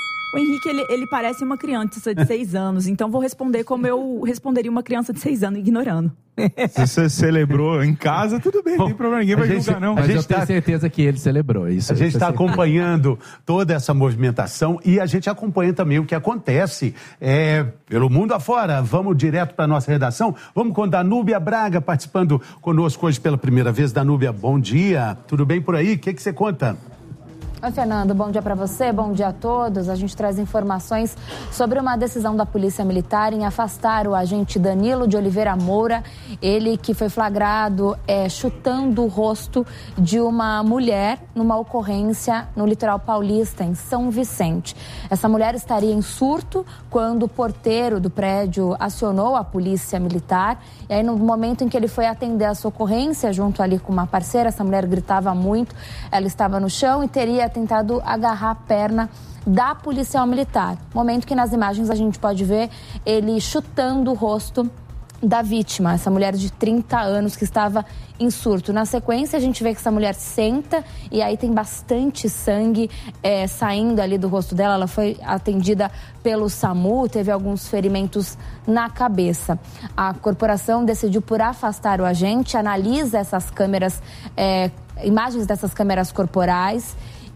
O Henrique, ele, ele parece uma criança de seis anos, então vou responder como eu responderia uma criança de seis anos, ignorando. Se você celebrou em casa, tudo bem, não tem problema, ninguém vai gente, julgar, não. Mas A gente eu tenho tá... certeza que ele celebrou isso. A gente está certeza. acompanhando toda essa movimentação e a gente acompanha também o que acontece é, pelo mundo afora. Vamos direto para a nossa redação. Vamos com Danúbia Braga participando conosco hoje pela primeira vez. Danúbia, bom dia. Tudo bem por aí? O que, que você conta? Oi, Fernando, bom dia para você, bom dia a todos. A gente traz informações sobre uma decisão da Polícia Militar em afastar o agente Danilo de Oliveira Moura, ele que foi flagrado é, chutando o rosto de uma mulher numa ocorrência no litoral paulista, em São Vicente. Essa mulher estaria em surto quando o porteiro do prédio acionou a Polícia Militar, e aí no momento em que ele foi atender a sua ocorrência, junto ali com uma parceira, essa mulher gritava muito, ela estava no chão e teria tentado agarrar a perna da policial militar. Momento que nas imagens a gente pode ver ele chutando o rosto da vítima, essa mulher de trinta anos que estava em surto. Na sequência, a gente vê que essa mulher senta e aí tem bastante sangue é, saindo ali do rosto dela. Ela foi atendida pelo SAMU, teve alguns ferimentos na cabeça. A corporação decidiu por afastar o agente, analisa essas câmeras, é, imagens dessas câmeras corporais,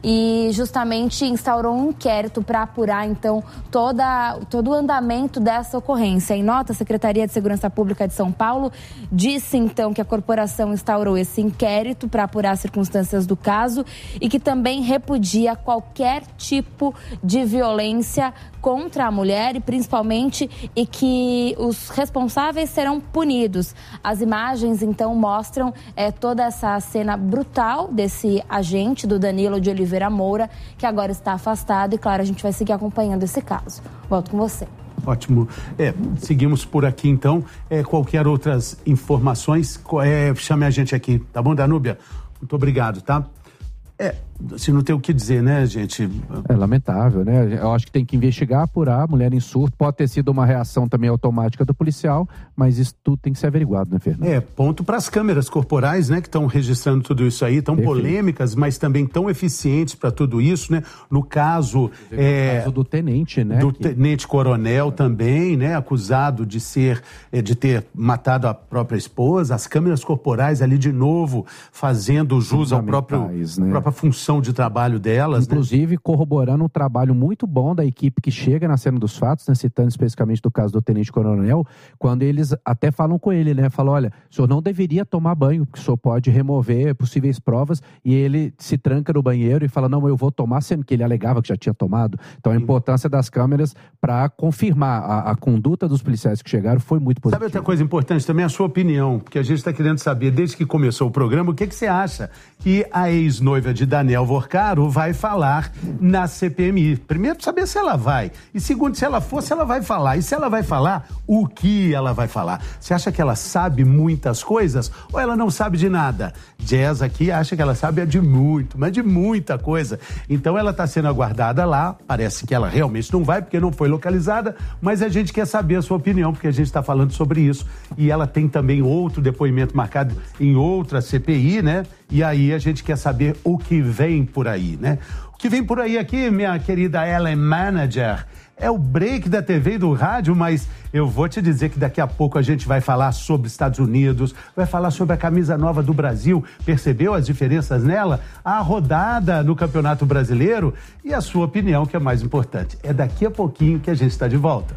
e justamente instaurou um inquérito para apurar, então, toda, todo o andamento dessa ocorrência. Em nota, a Secretaria de Segurança Pública de São Paulo disse, então, que a corporação instaurou esse inquérito para apurar as circunstâncias do caso e que também repudia qualquer tipo de violência contra a mulher e, principalmente, e que os responsáveis serão punidos. As imagens, então, mostram é, toda essa cena brutal desse agente, do Danilo de Oliveira Moura, que agora está afastado e, claro, a gente vai seguir acompanhando esse caso. Volto com você. Ótimo. É, seguimos por aqui, então. É, qualquer outras informações, é, chame a gente aqui, tá bom, Danúbia? Muito obrigado, tá? É, assim, não tem o que dizer, né, gente? É lamentável, né? Eu acho que tem que investigar, apurar a mulher em surto. Pode ter sido uma reação também automática do policial, mas isso tudo tem que ser averiguado, né, Fernando? É, ponto para as câmeras corporais, né, que estão registrando tudo isso aí, tão Perfeito. polêmicas, mas também tão eficientes para tudo isso, né? No caso... É, no caso do tenente, né? Do que... tenente coronel também, né? Acusado de ser, de ter matado a própria esposa. As câmeras corporais ali de novo, fazendo jus ao próprio... Né? própria função de trabalho delas. Inclusive, né? corroborando um trabalho muito bom da equipe que chega na cena dos fatos, né? Citando especificamente do caso do Tenente Coronel, quando eles até falam com ele, né? Falam, olha, o senhor não deveria tomar banho, porque o senhor pode remover possíveis provas, e ele se tranca no banheiro e fala, não, eu vou tomar, sendo que ele alegava que já tinha tomado. Então, a importância das câmeras para confirmar a, a conduta dos policiais que chegaram foi muito positiva. Sabe outra coisa importante também? A sua opinião, porque a gente está querendo saber, desde que começou o programa, o que, que você acha que a ex-noiva de Daniel Vorcaro vai falar na C P M I. Primeiro, saber se ela vai. E segundo, se ela for, se ela vai falar. E se ela vai falar, o que ela vai falar? Você acha que ela sabe muitas coisas ou ela não sabe de nada? Jazz aqui acha que ela sabe de muito, mas de muita coisa. Então ela está sendo aguardada lá. Parece que ela realmente não vai, porque não foi localizada, mas a gente quer saber a sua opinião, porque a gente está falando sobre isso. E ela tem também outro depoimento marcado em outra C P I, né? E aí a gente quer saber o que vem por aí, né? O que vem por aí aqui, minha querida Ellen Manager, é o break da T V e do rádio, mas eu vou te dizer que daqui a pouco a gente vai falar sobre Estados Unidos, vai falar sobre a camisa nova do Brasil, percebeu as diferenças nela? A rodada no Campeonato Brasileiro e a sua opinião, que é mais importante. É daqui a pouquinho que a gente está de volta.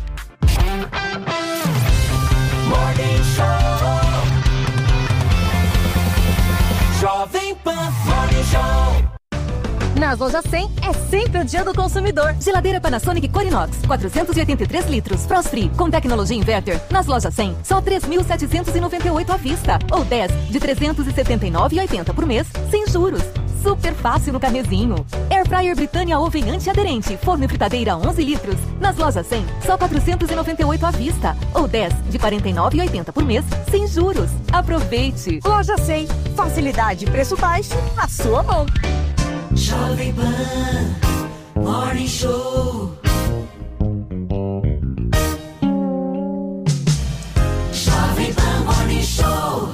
Morning Show. Jovem Pan Morning Show. Nas lojas cem é sempre o dia do consumidor. Geladeira Panasonic Corinox, quatrocentos e oitenta e três litros, Frost Free, com tecnologia inverter. Nas lojas cem, só três mil setecentos e noventa e oito à vista. Ou dez de trezentos e setenta e nove reais e oitenta centavos por mês, sem juros. Super fácil no carnezinho. Air Fryer Britânia Oven antiaderente, forno e fritadeira onze litros. Nas lojas cem, só quatrocentos e noventa e oito à vista. Ou dez de quarenta e nove reais e oitenta centavos por mês, sem juros. Aproveite. Loja cem, facilidade e preço baixo, na sua mão. Jovem Pan Morning Show. Jovem Pan Morning Show.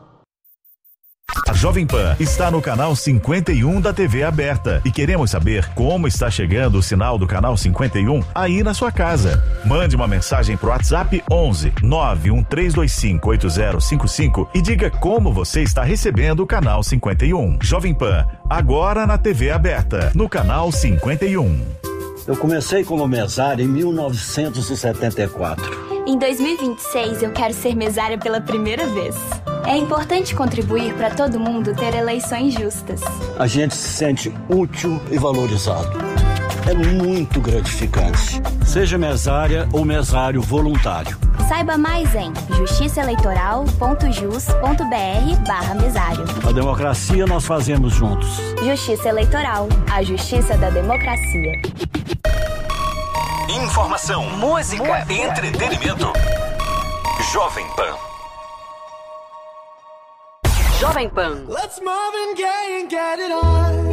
A Jovem Pan está no canal cinquenta e um da T V aberta e queremos saber como está chegando o sinal do canal cinquenta e um aí na sua casa. Mande uma mensagem pro WhatsApp onze nove um três dois cinco oito zero cinco cinco e diga como você está recebendo o canal cinquenta e um. Jovem Pan, agora na T V aberta, no canal cinquenta e um. Eu comecei como mesário em mil novecentos e setenta e quatro. Em dois mil e vinte e seis, eu quero ser mesária pela primeira vez. É importante contribuir para todo mundo ter eleições justas. A gente se sente útil e valorizado. É muito gratificante. Seja mesária ou mesário voluntário. Saiba mais em justiçaeleitoral.jus.br barra mesário. A democracia nós fazemos juntos. Justiça Eleitoral, a justiça da democracia. Informação, música, música, entretenimento. Jovem Pan. Jovem Pan. Let's Marvin Gaye and get it on.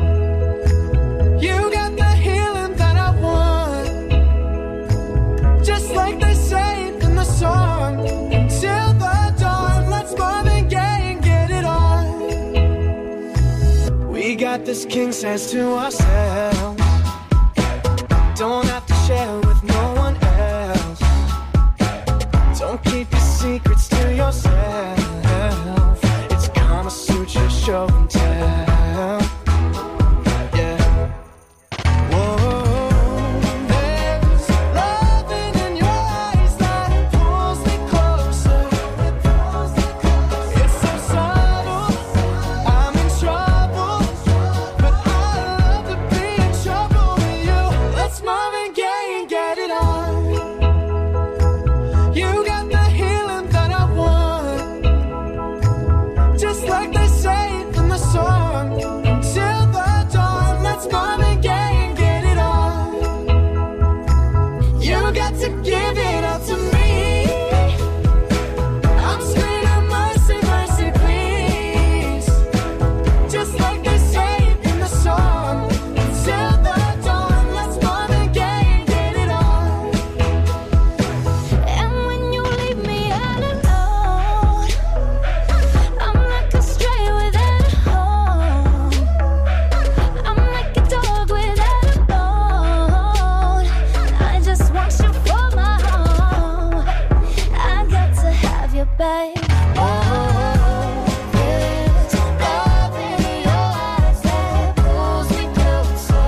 You got the healing that I want. Just like they say in the song. Till the dawn. Let's Marvin Gaye and get it on. We got this king size to ourselves. Don't have to share with no one else. Don't keep your secrets to yourself. It's Kama Sutra show and tell. Yeah. Whoa, there's loving in your eyes that pulls me closer. It's so subtle, I'm in trouble, but I love to be in trouble with you. Let's Marvin Gaye and get it on. You got the healing that I want. Just like they say in the song. Till the dawn, let's Marvin Gaye and get it on. You got to give it up to me. I'm screaming mercy, mercy, please. Just like they say in the song. Till the dawn, let's Marvin Gaye and get it on. And when you leave me all alone, I'm like a stray without a home. I'm like a dog without a bone. I just want you for my home. I got to have you, babe. Oh, there's love in your eyes that pulls me closer.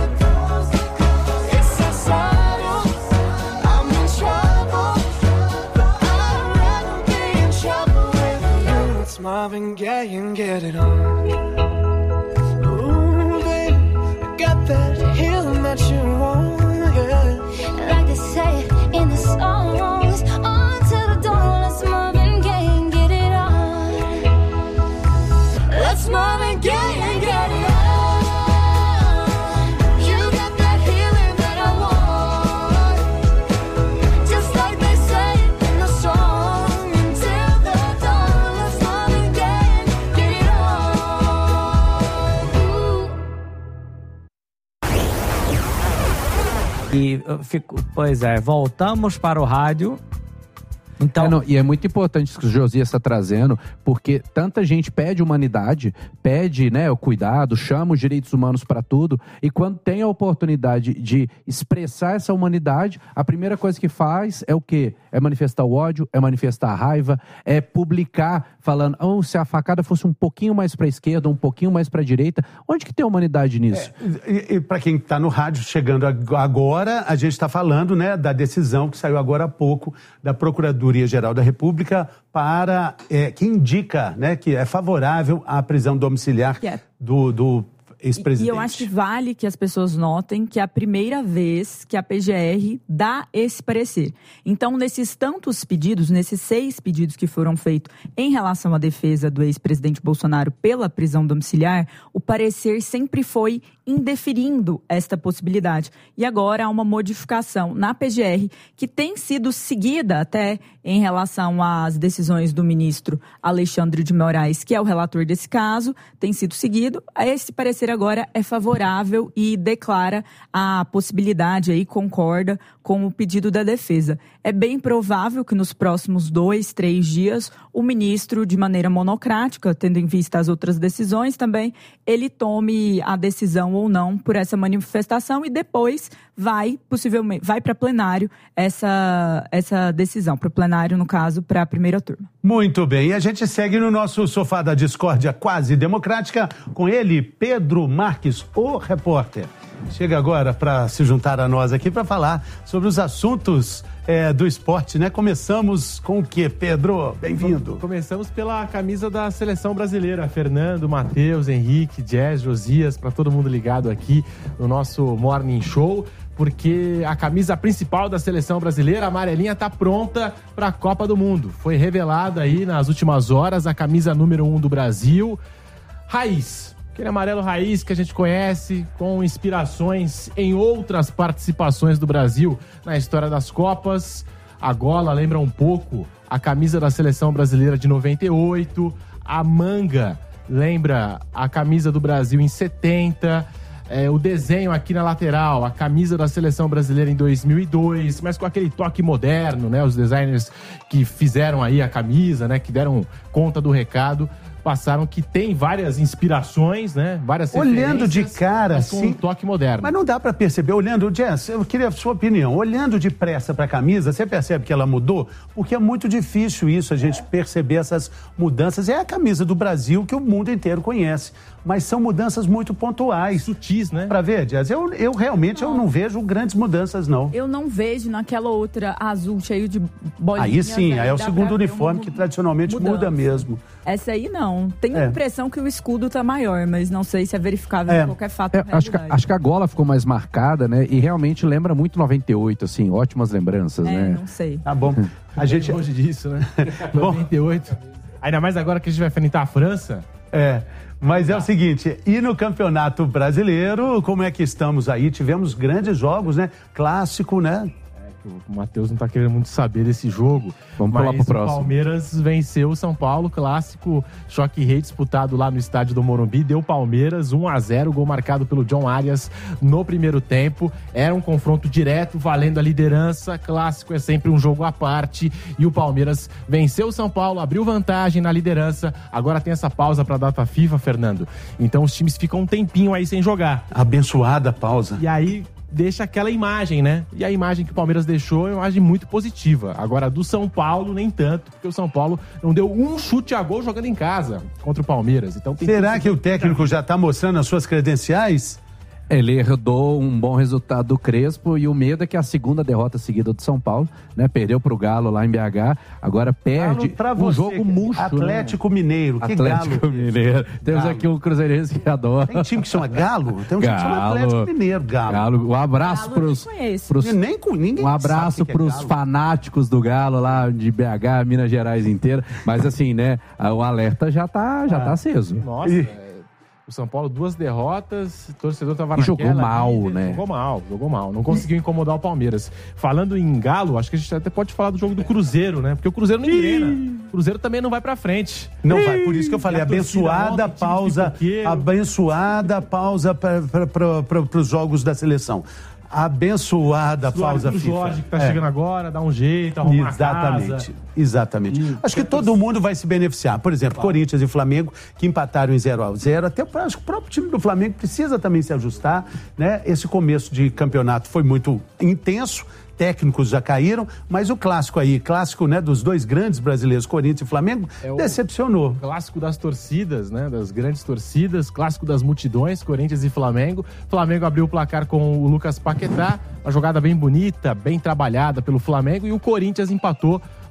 It's so subtle, I'm in trouble, but I'd rather be in trouble with you. Let's Marvin Gaye and get it on. Ooh, baby, I got that healing that you want, yeah. Like they say in the songs, on to the dawn, let's Marvin Gaye and get it on. Let's Marvin Gaye and get it on. You got that healing that I want. Just like they say in the song. Until the dawn, let's Marvin Gaye and get it on. E eu fico, pois é, voltamos para o rádio. Então, É, não, e é muito importante isso que o Josias está trazendo, porque tanta gente pede humanidade, pede, né, o cuidado, chama os direitos humanos para tudo, e quando tem a oportunidade de expressar essa humanidade, a primeira coisa que faz é o quê? É manifestar o ódio, é manifestar a raiva, é publicar falando, oh, se a facada fosse um pouquinho mais para a esquerda, um pouquinho mais para a direita, onde que tem humanidade nisso? É, e e para quem está no rádio chegando agora, a gente está falando, né, da decisão que saiu agora há pouco da Procuradoria-Geral da República para, é, que indica, né, que é favorável à prisão domiciliar Yeah. do, do ex-presidente. E eu acho que vale que as pessoas notem que é a primeira vez que a P G R dá esse parecer. Então, nesses tantos pedidos, nesses seis pedidos que foram feitos em relação à defesa do ex-presidente Bolsonaro pela prisão domiciliar, o parecer sempre foi indeferindo esta possibilidade. E agora há uma modificação na P G R que tem sido seguida até em relação às decisões do ministro Alexandre de Moraes, que é o relator desse caso, tem sido seguido. Esse parecer agora é favorável e declara a possibilidade aí, concorda com o pedido da defesa. É bem provável que nos próximos dois, três dias, o ministro, de maneira monocrática, tendo em vista as outras decisões também, ele tome a decisão ou não por essa manifestação e depois vai, possivelmente, vai para plenário essa, essa decisão, para o plenário, no caso, para a primeira turma. Muito bem, e a gente segue no nosso sofá da discórdia quase democrática com ele, Pedro Marques, o repórter. Chega agora para se juntar a nós aqui para falar sobre os assuntos é, do esporte, né? Começamos com o quê, Pedro? Bem-vindo. Começamos pela camisa da seleção brasileira. Fernando, Matheus, Henrique, Jazz, Josias, para todo mundo ligado aqui no nosso Morning Show, porque a camisa principal da seleção brasileira, a amarelinha, está pronta para a Copa do Mundo. Foi revelada aí nas últimas horas a camisa número um do Brasil, raiz. Aquele amarelo raiz que a gente conhece, com inspirações em outras participações do Brasil na história das Copas. A gola lembra um pouco a camisa da seleção brasileira de noventa e oito. A manga lembra a camisa do Brasil em setenta. É, o desenho aqui na lateral, a camisa da seleção brasileira em dois mil e dois, mas com aquele toque moderno, né? Os designers que fizeram aí a camisa, né? Que deram conta do recado, passaram que tem várias inspirações, né? Várias olhando de cara, com assim, um toque moderno. Mas não dá para perceber, olhando, Jess, eu queria a sua opinião, olhando de pressa para a camisa, você percebe que ela mudou? Porque é muito difícil isso, a gente perceber essas mudanças. É a camisa do Brasil que o mundo inteiro conhece, mas são mudanças muito pontuais. Sutis, né? Para ver, Jess, eu, eu realmente não. eu não vejo grandes mudanças, não. Eu não vejo naquela outra azul cheio de bolinhas. Aí sim, aí é o segundo uniforme que tradicionalmente mudança. muda mesmo. Essa aí não. Tenho a é. impressão que o escudo tá maior, mas não sei se é verificável é. em qualquer fato. É, acho, que, acho que a gola ficou mais marcada, né? E realmente lembra muito noventa e oito, assim, ótimas lembranças, é, né? Não sei. Tá bom. A gente longe disso, né? noventa e oito. Ainda mais agora que a gente vai enfrentar a França. É. Mas é o seguinte, e no Campeonato Brasileiro, como é que estamos aí? Tivemos grandes jogos, né? Clássico, né? O Matheus não tá querendo muito saber desse jogo. Vamos pular pro próximo. O Palmeiras venceu o São Paulo, clássico choque rei disputado lá no estádio do Morumbi. Deu Palmeiras um a zero, gol marcado pelo John Arias no primeiro tempo. Era um confronto direto, valendo a liderança. Clássico é sempre um jogo à parte. E o Palmeiras venceu o São Paulo, abriu vantagem na liderança. Agora tem essa pausa pra data FIFA, Fernando. Então os times ficam um tempinho aí sem jogar. Abençoada pausa. E aí deixa aquela imagem, né? E a imagem que o Palmeiras deixou é uma imagem muito positiva. Agora, do São Paulo, nem tanto, porque o São Paulo não deu um chute a gol jogando em casa contra o Palmeiras. Então, tem Será que o técnico já está mostrando as suas credenciais? Ele herdou um bom resultado do Crespo e o medo é que a segunda derrota seguida do São Paulo, né? Perdeu pro Galo lá em B H, agora perde um jogo murcho. Atlético né? Mineiro, que Atlético Galo. Mineiro. Temos Galo. aqui um cruzeirense que adora. Tem time que chama Galo? Tem um time que chama Atlético Mineiro, Galo. Galo. Um abraço Galo pros... pros nem, ninguém um abraço que pros é fanáticos do Galo lá de B H, Minas Gerais inteira. Mas assim, né? O alerta já tá, já ah. tá aceso. Nossa, e... O São Paulo, duas derrotas, o torcedor tava e jogou naquela, mal, e, né? Jogou mal, jogou mal. Não conseguiu incomodar o Palmeiras. Falando em Galo, acho que a gente até pode falar do jogo do Cruzeiro, né? Porque o Cruzeiro não engrena. O Cruzeiro também não vai pra frente. Não vai, por isso que eu falei, abençoada pausa, abençoada pausa para os jogos da seleção. Abençoada pausa FIFA. O Jorge que tá é. chegando agora, dá um jeito, arrumar Exatamente, a casa. exatamente. E, Acho que todo mundo vai se beneficiar. Por exemplo, claro. Corinthians e Flamengo, que empataram em zero a zero. Até acho que o próprio time do Flamengo precisa também se ajustar, né? Esse começo de campeonato foi muito intenso. Técnicos já caíram, mas o clássico aí, clássico, né, dos dois grandes brasileiros, Corinthians e Flamengo, é decepcionou. Clássico das torcidas, né, das grandes torcidas, clássico das multidões, Corinthians e Flamengo. Flamengo abriu o placar com o Lucas Paquetá, uma jogada bem bonita, bem trabalhada pelo Flamengo, e o Corinthians empatou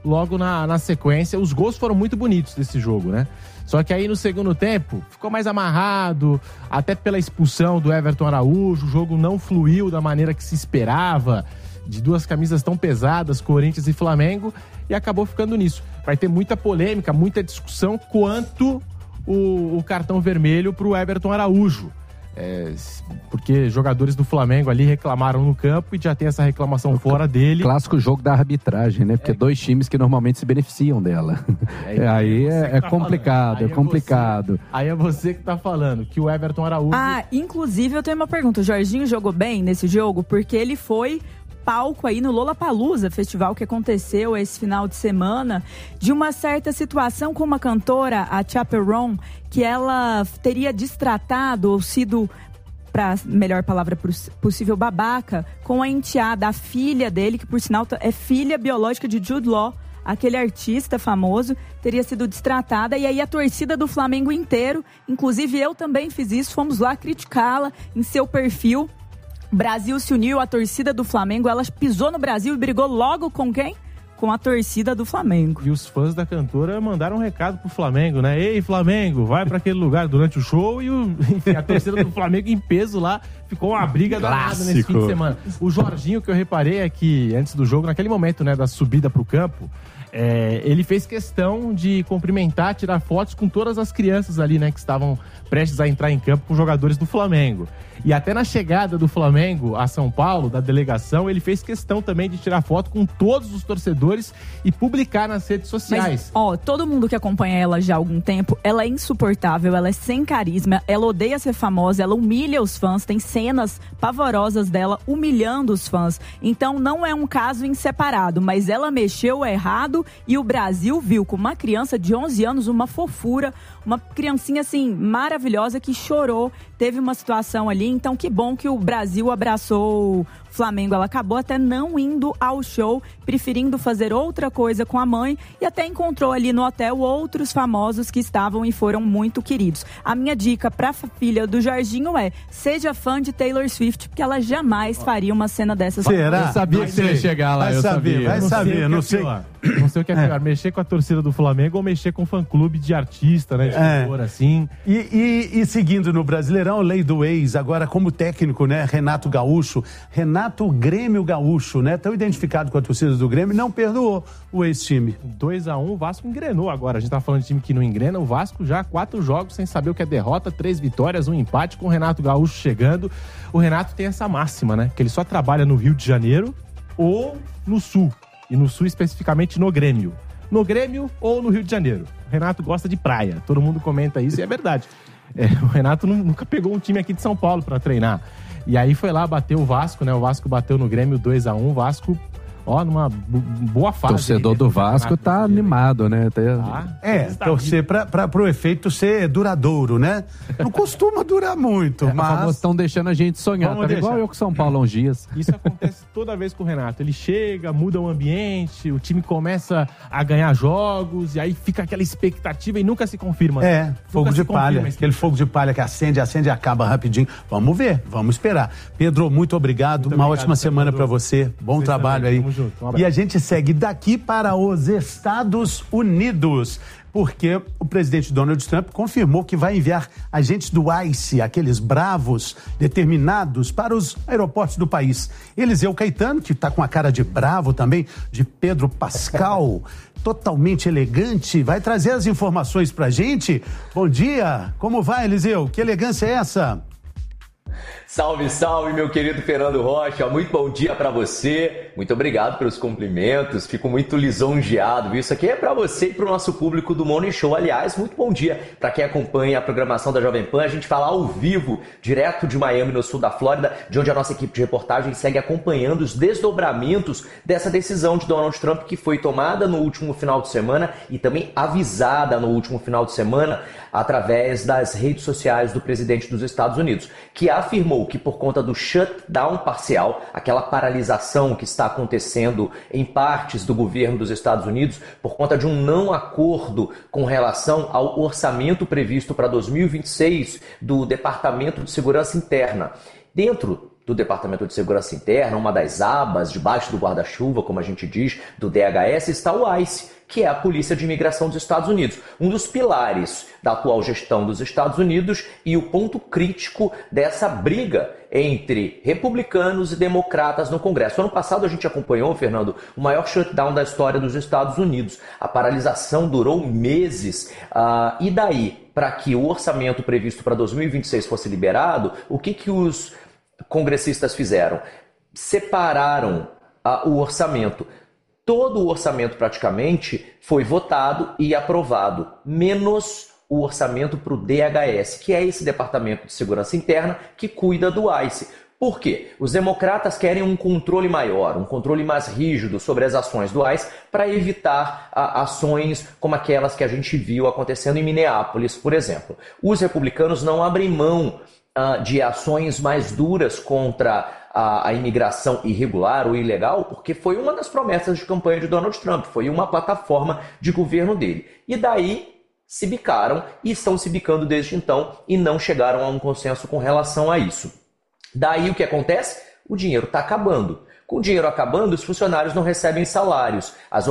logo na, na sequência. Os gols foram muito bonitos desse jogo, né? Só que aí no segundo tempo ficou mais amarrado, até pela expulsão do Everton Araújo, o jogo não fluiu da maneira que se esperava, de duas camisas tão pesadas, Corinthians e Flamengo, e acabou ficando nisso. Vai ter muita polêmica, muita discussão quanto o, o cartão vermelho para o Everton Araújo. É, porque jogadores do Flamengo ali reclamaram no campo e já tem essa reclamação fora dele. Clássico jogo da arbitragem, né? Porque é. dois times que normalmente se beneficiam dela. É, aí é, é tá complicado, é, é complicado. Você, aí é você que tá falando que o Everton Araújo... Ah, inclusive eu tenho uma pergunta. O Jorginho jogou bem nesse jogo porque ele foi palco aí no Lollapalooza, festival que aconteceu esse final de semana, de uma certa situação com uma cantora, a Chaperone, que ela teria destratado ou sido, para melhor palavra possível, babaca, com a enteada, a filha dele, que por sinal é filha biológica de Jude Law, aquele artista famoso, teria sido destratada, e aí a torcida do Flamengo inteiro, inclusive eu também fiz isso, fomos lá criticá-la em seu perfil. O Brasil se uniu, a torcida do Flamengo, ela pisou no Brasil e brigou logo com quem? Com a torcida do Flamengo. E os fãs da cantora mandaram um recado pro Flamengo, né? Ei, Flamengo, vai pra aquele lugar durante o show, e o, enfim, a torcida do Flamengo em peso lá, ficou uma briga danada nesse fim de semana. O Jorginho, que eu reparei é que antes do jogo, naquele momento, né, da subida pro campo, é, ele fez questão de cumprimentar, tirar fotos com todas as crianças ali, né, que estavam prestes a entrar em campo com jogadores do Flamengo. E até na chegada do Flamengo a São Paulo, da delegação, ele fez questão também de tirar foto com todos os torcedores e publicar nas redes sociais. Mas, ó, todo mundo que acompanha ela já há algum tempo, ela é insuportável, ela é sem carisma, ela odeia ser famosa, ela humilha os fãs, tem cenas pavorosas dela humilhando os fãs. Então não é um caso em separado, mas ela mexeu errado e o Brasil viu com uma criança de onze anos uma fofura, uma criancinha assim maravilhosa que chorou, teve uma situação ali. Então que bom que o Brasil abraçou o Flamengo. Ela acabou até não indo ao show, preferindo fazer outra coisa com a mãe, e até encontrou ali no hotel outros famosos que estavam e foram muito queridos. A minha dica pra filha do Jorginho é: seja fã de Taylor Swift, porque ela jamais faria uma cena dessas. Será? Eu sabia que você ia chegar lá. Vai eu saber, sabia. vai não saber, sei não sei. Não sei o que é pior, mexer com a torcida do Flamengo ou mexer com o fã-clube de artista, né? De cantor, é. assim. E, e, e seguindo no Brasileirão, lei do ex, agora como técnico, né? Renato Gaúcho. Renato Grêmio Gaúcho, né? Tão identificado com a torcida do Grêmio, não perdoou o ex-time. dois a um, o Vasco engrenou agora. A gente tá falando de time que não engrena. O Vasco já quatro jogos sem saber o que é derrota, três vitórias, um empate, com o Renato Gaúcho chegando. O Renato tem essa máxima, né? Que ele só trabalha no Rio de Janeiro ou no Sul. E no Sul, especificamente, no Grêmio. No Grêmio ou no Rio de Janeiro. O Renato gosta de praia. Todo mundo comenta isso e é verdade. É, o Renato nunca pegou um time aqui de São Paulo para treinar. E aí foi lá, bateu o Vasco, né? O Vasco bateu no Grêmio dois a um. O Vasco, ó, numa boa fase. O torcedor do Vasco tá animado, né? Até... Ah, é, torcer para o efeito ser duradouro, né? Não costuma durar muito, é, mas... estão deixando a gente sonhar. Vamos tá deixar. igual eu com São Paulo há uns dias. Isso acontece toda vez com o Renato. Ele chega, muda o ambiente, o time começa a ganhar jogos, e aí fica aquela expectativa e nunca se confirma. É, nunca fogo de palha. Confirma, aquele fogo de palha que acende, acende e acaba rapidinho. Vamos ver, vamos esperar. Pedro, muito obrigado. Muito Uma obrigado, ótima semana para Pedro. você. Bom Vocês trabalho também. aí. Tamo junto. Um abraço. E a gente segue daqui para os Estados Unidos, porque o presidente Donald Trump confirmou que vai enviar agentes do ICE, aqueles bravos determinados, para os aeroportos do país. Eliseu Caetano, que está com a cara de bravo também, de Pedro Pascal, totalmente elegante, vai trazer as informações pra gente. Bom dia, como vai, Eliseu? Que elegância é essa? Salve, salve, meu querido Fernando Rocha, muito bom dia pra você, muito obrigado pelos cumprimentos, fico muito lisonjeado, viu? Isso aqui é pra você e pro nosso público do Morning Show. Aliás, muito bom dia pra quem acompanha a programação da Jovem Pan. A gente fala ao vivo, direto de Miami, no sul da Flórida, de onde a nossa equipe de reportagem segue acompanhando os desdobramentos dessa decisão de Donald Trump, que foi tomada no último final de semana e também avisada no último final de semana através das redes sociais do presidente dos Estados Unidos, que afirmou que por conta do shutdown parcial, aquela paralisação que está acontecendo em partes do governo dos Estados Unidos, por conta de um não acordo com relação ao orçamento previsto para dois mil e vinte e seis do Departamento de Segurança Interna. Dentro do Departamento de Segurança Interna, uma das abas, debaixo do guarda-chuva, como a gente diz, do D H S, está o ICE, que é a Polícia de Imigração dos Estados Unidos, um dos pilares da atual gestão dos Estados Unidos e o ponto crítico dessa briga entre republicanos e democratas no Congresso. Ano passado a gente acompanhou, Fernando, o maior shutdown da história dos Estados Unidos. A paralisação durou meses. Uh, e daí, para que o orçamento previsto para dois mil e vinte e seis fosse liberado, o que, que os congressistas fizeram? Separaram uh, o orçamento. Todo o orçamento praticamente foi votado e aprovado, menos o orçamento para o D H S, que é esse Departamento de Segurança Interna que cuida do ICE. Por quê? Os democratas querem um controle maior, um controle mais rígido sobre as ações do ICE para evitar a, ações como aquelas que a gente viu acontecendo em Minneapolis, por exemplo. Os republicanos não abrem mão uh, de ações mais duras contra a, a imigração irregular ou ilegal, porque foi uma das promessas de campanha de Donald Trump, foi uma plataforma de governo dele. E daí se bicaram e estão se bicando desde então e não chegaram a um consenso com relação a isso. Daí o que acontece? O dinheiro está acabando. Com o dinheiro acabando, os funcionários não recebem salários. As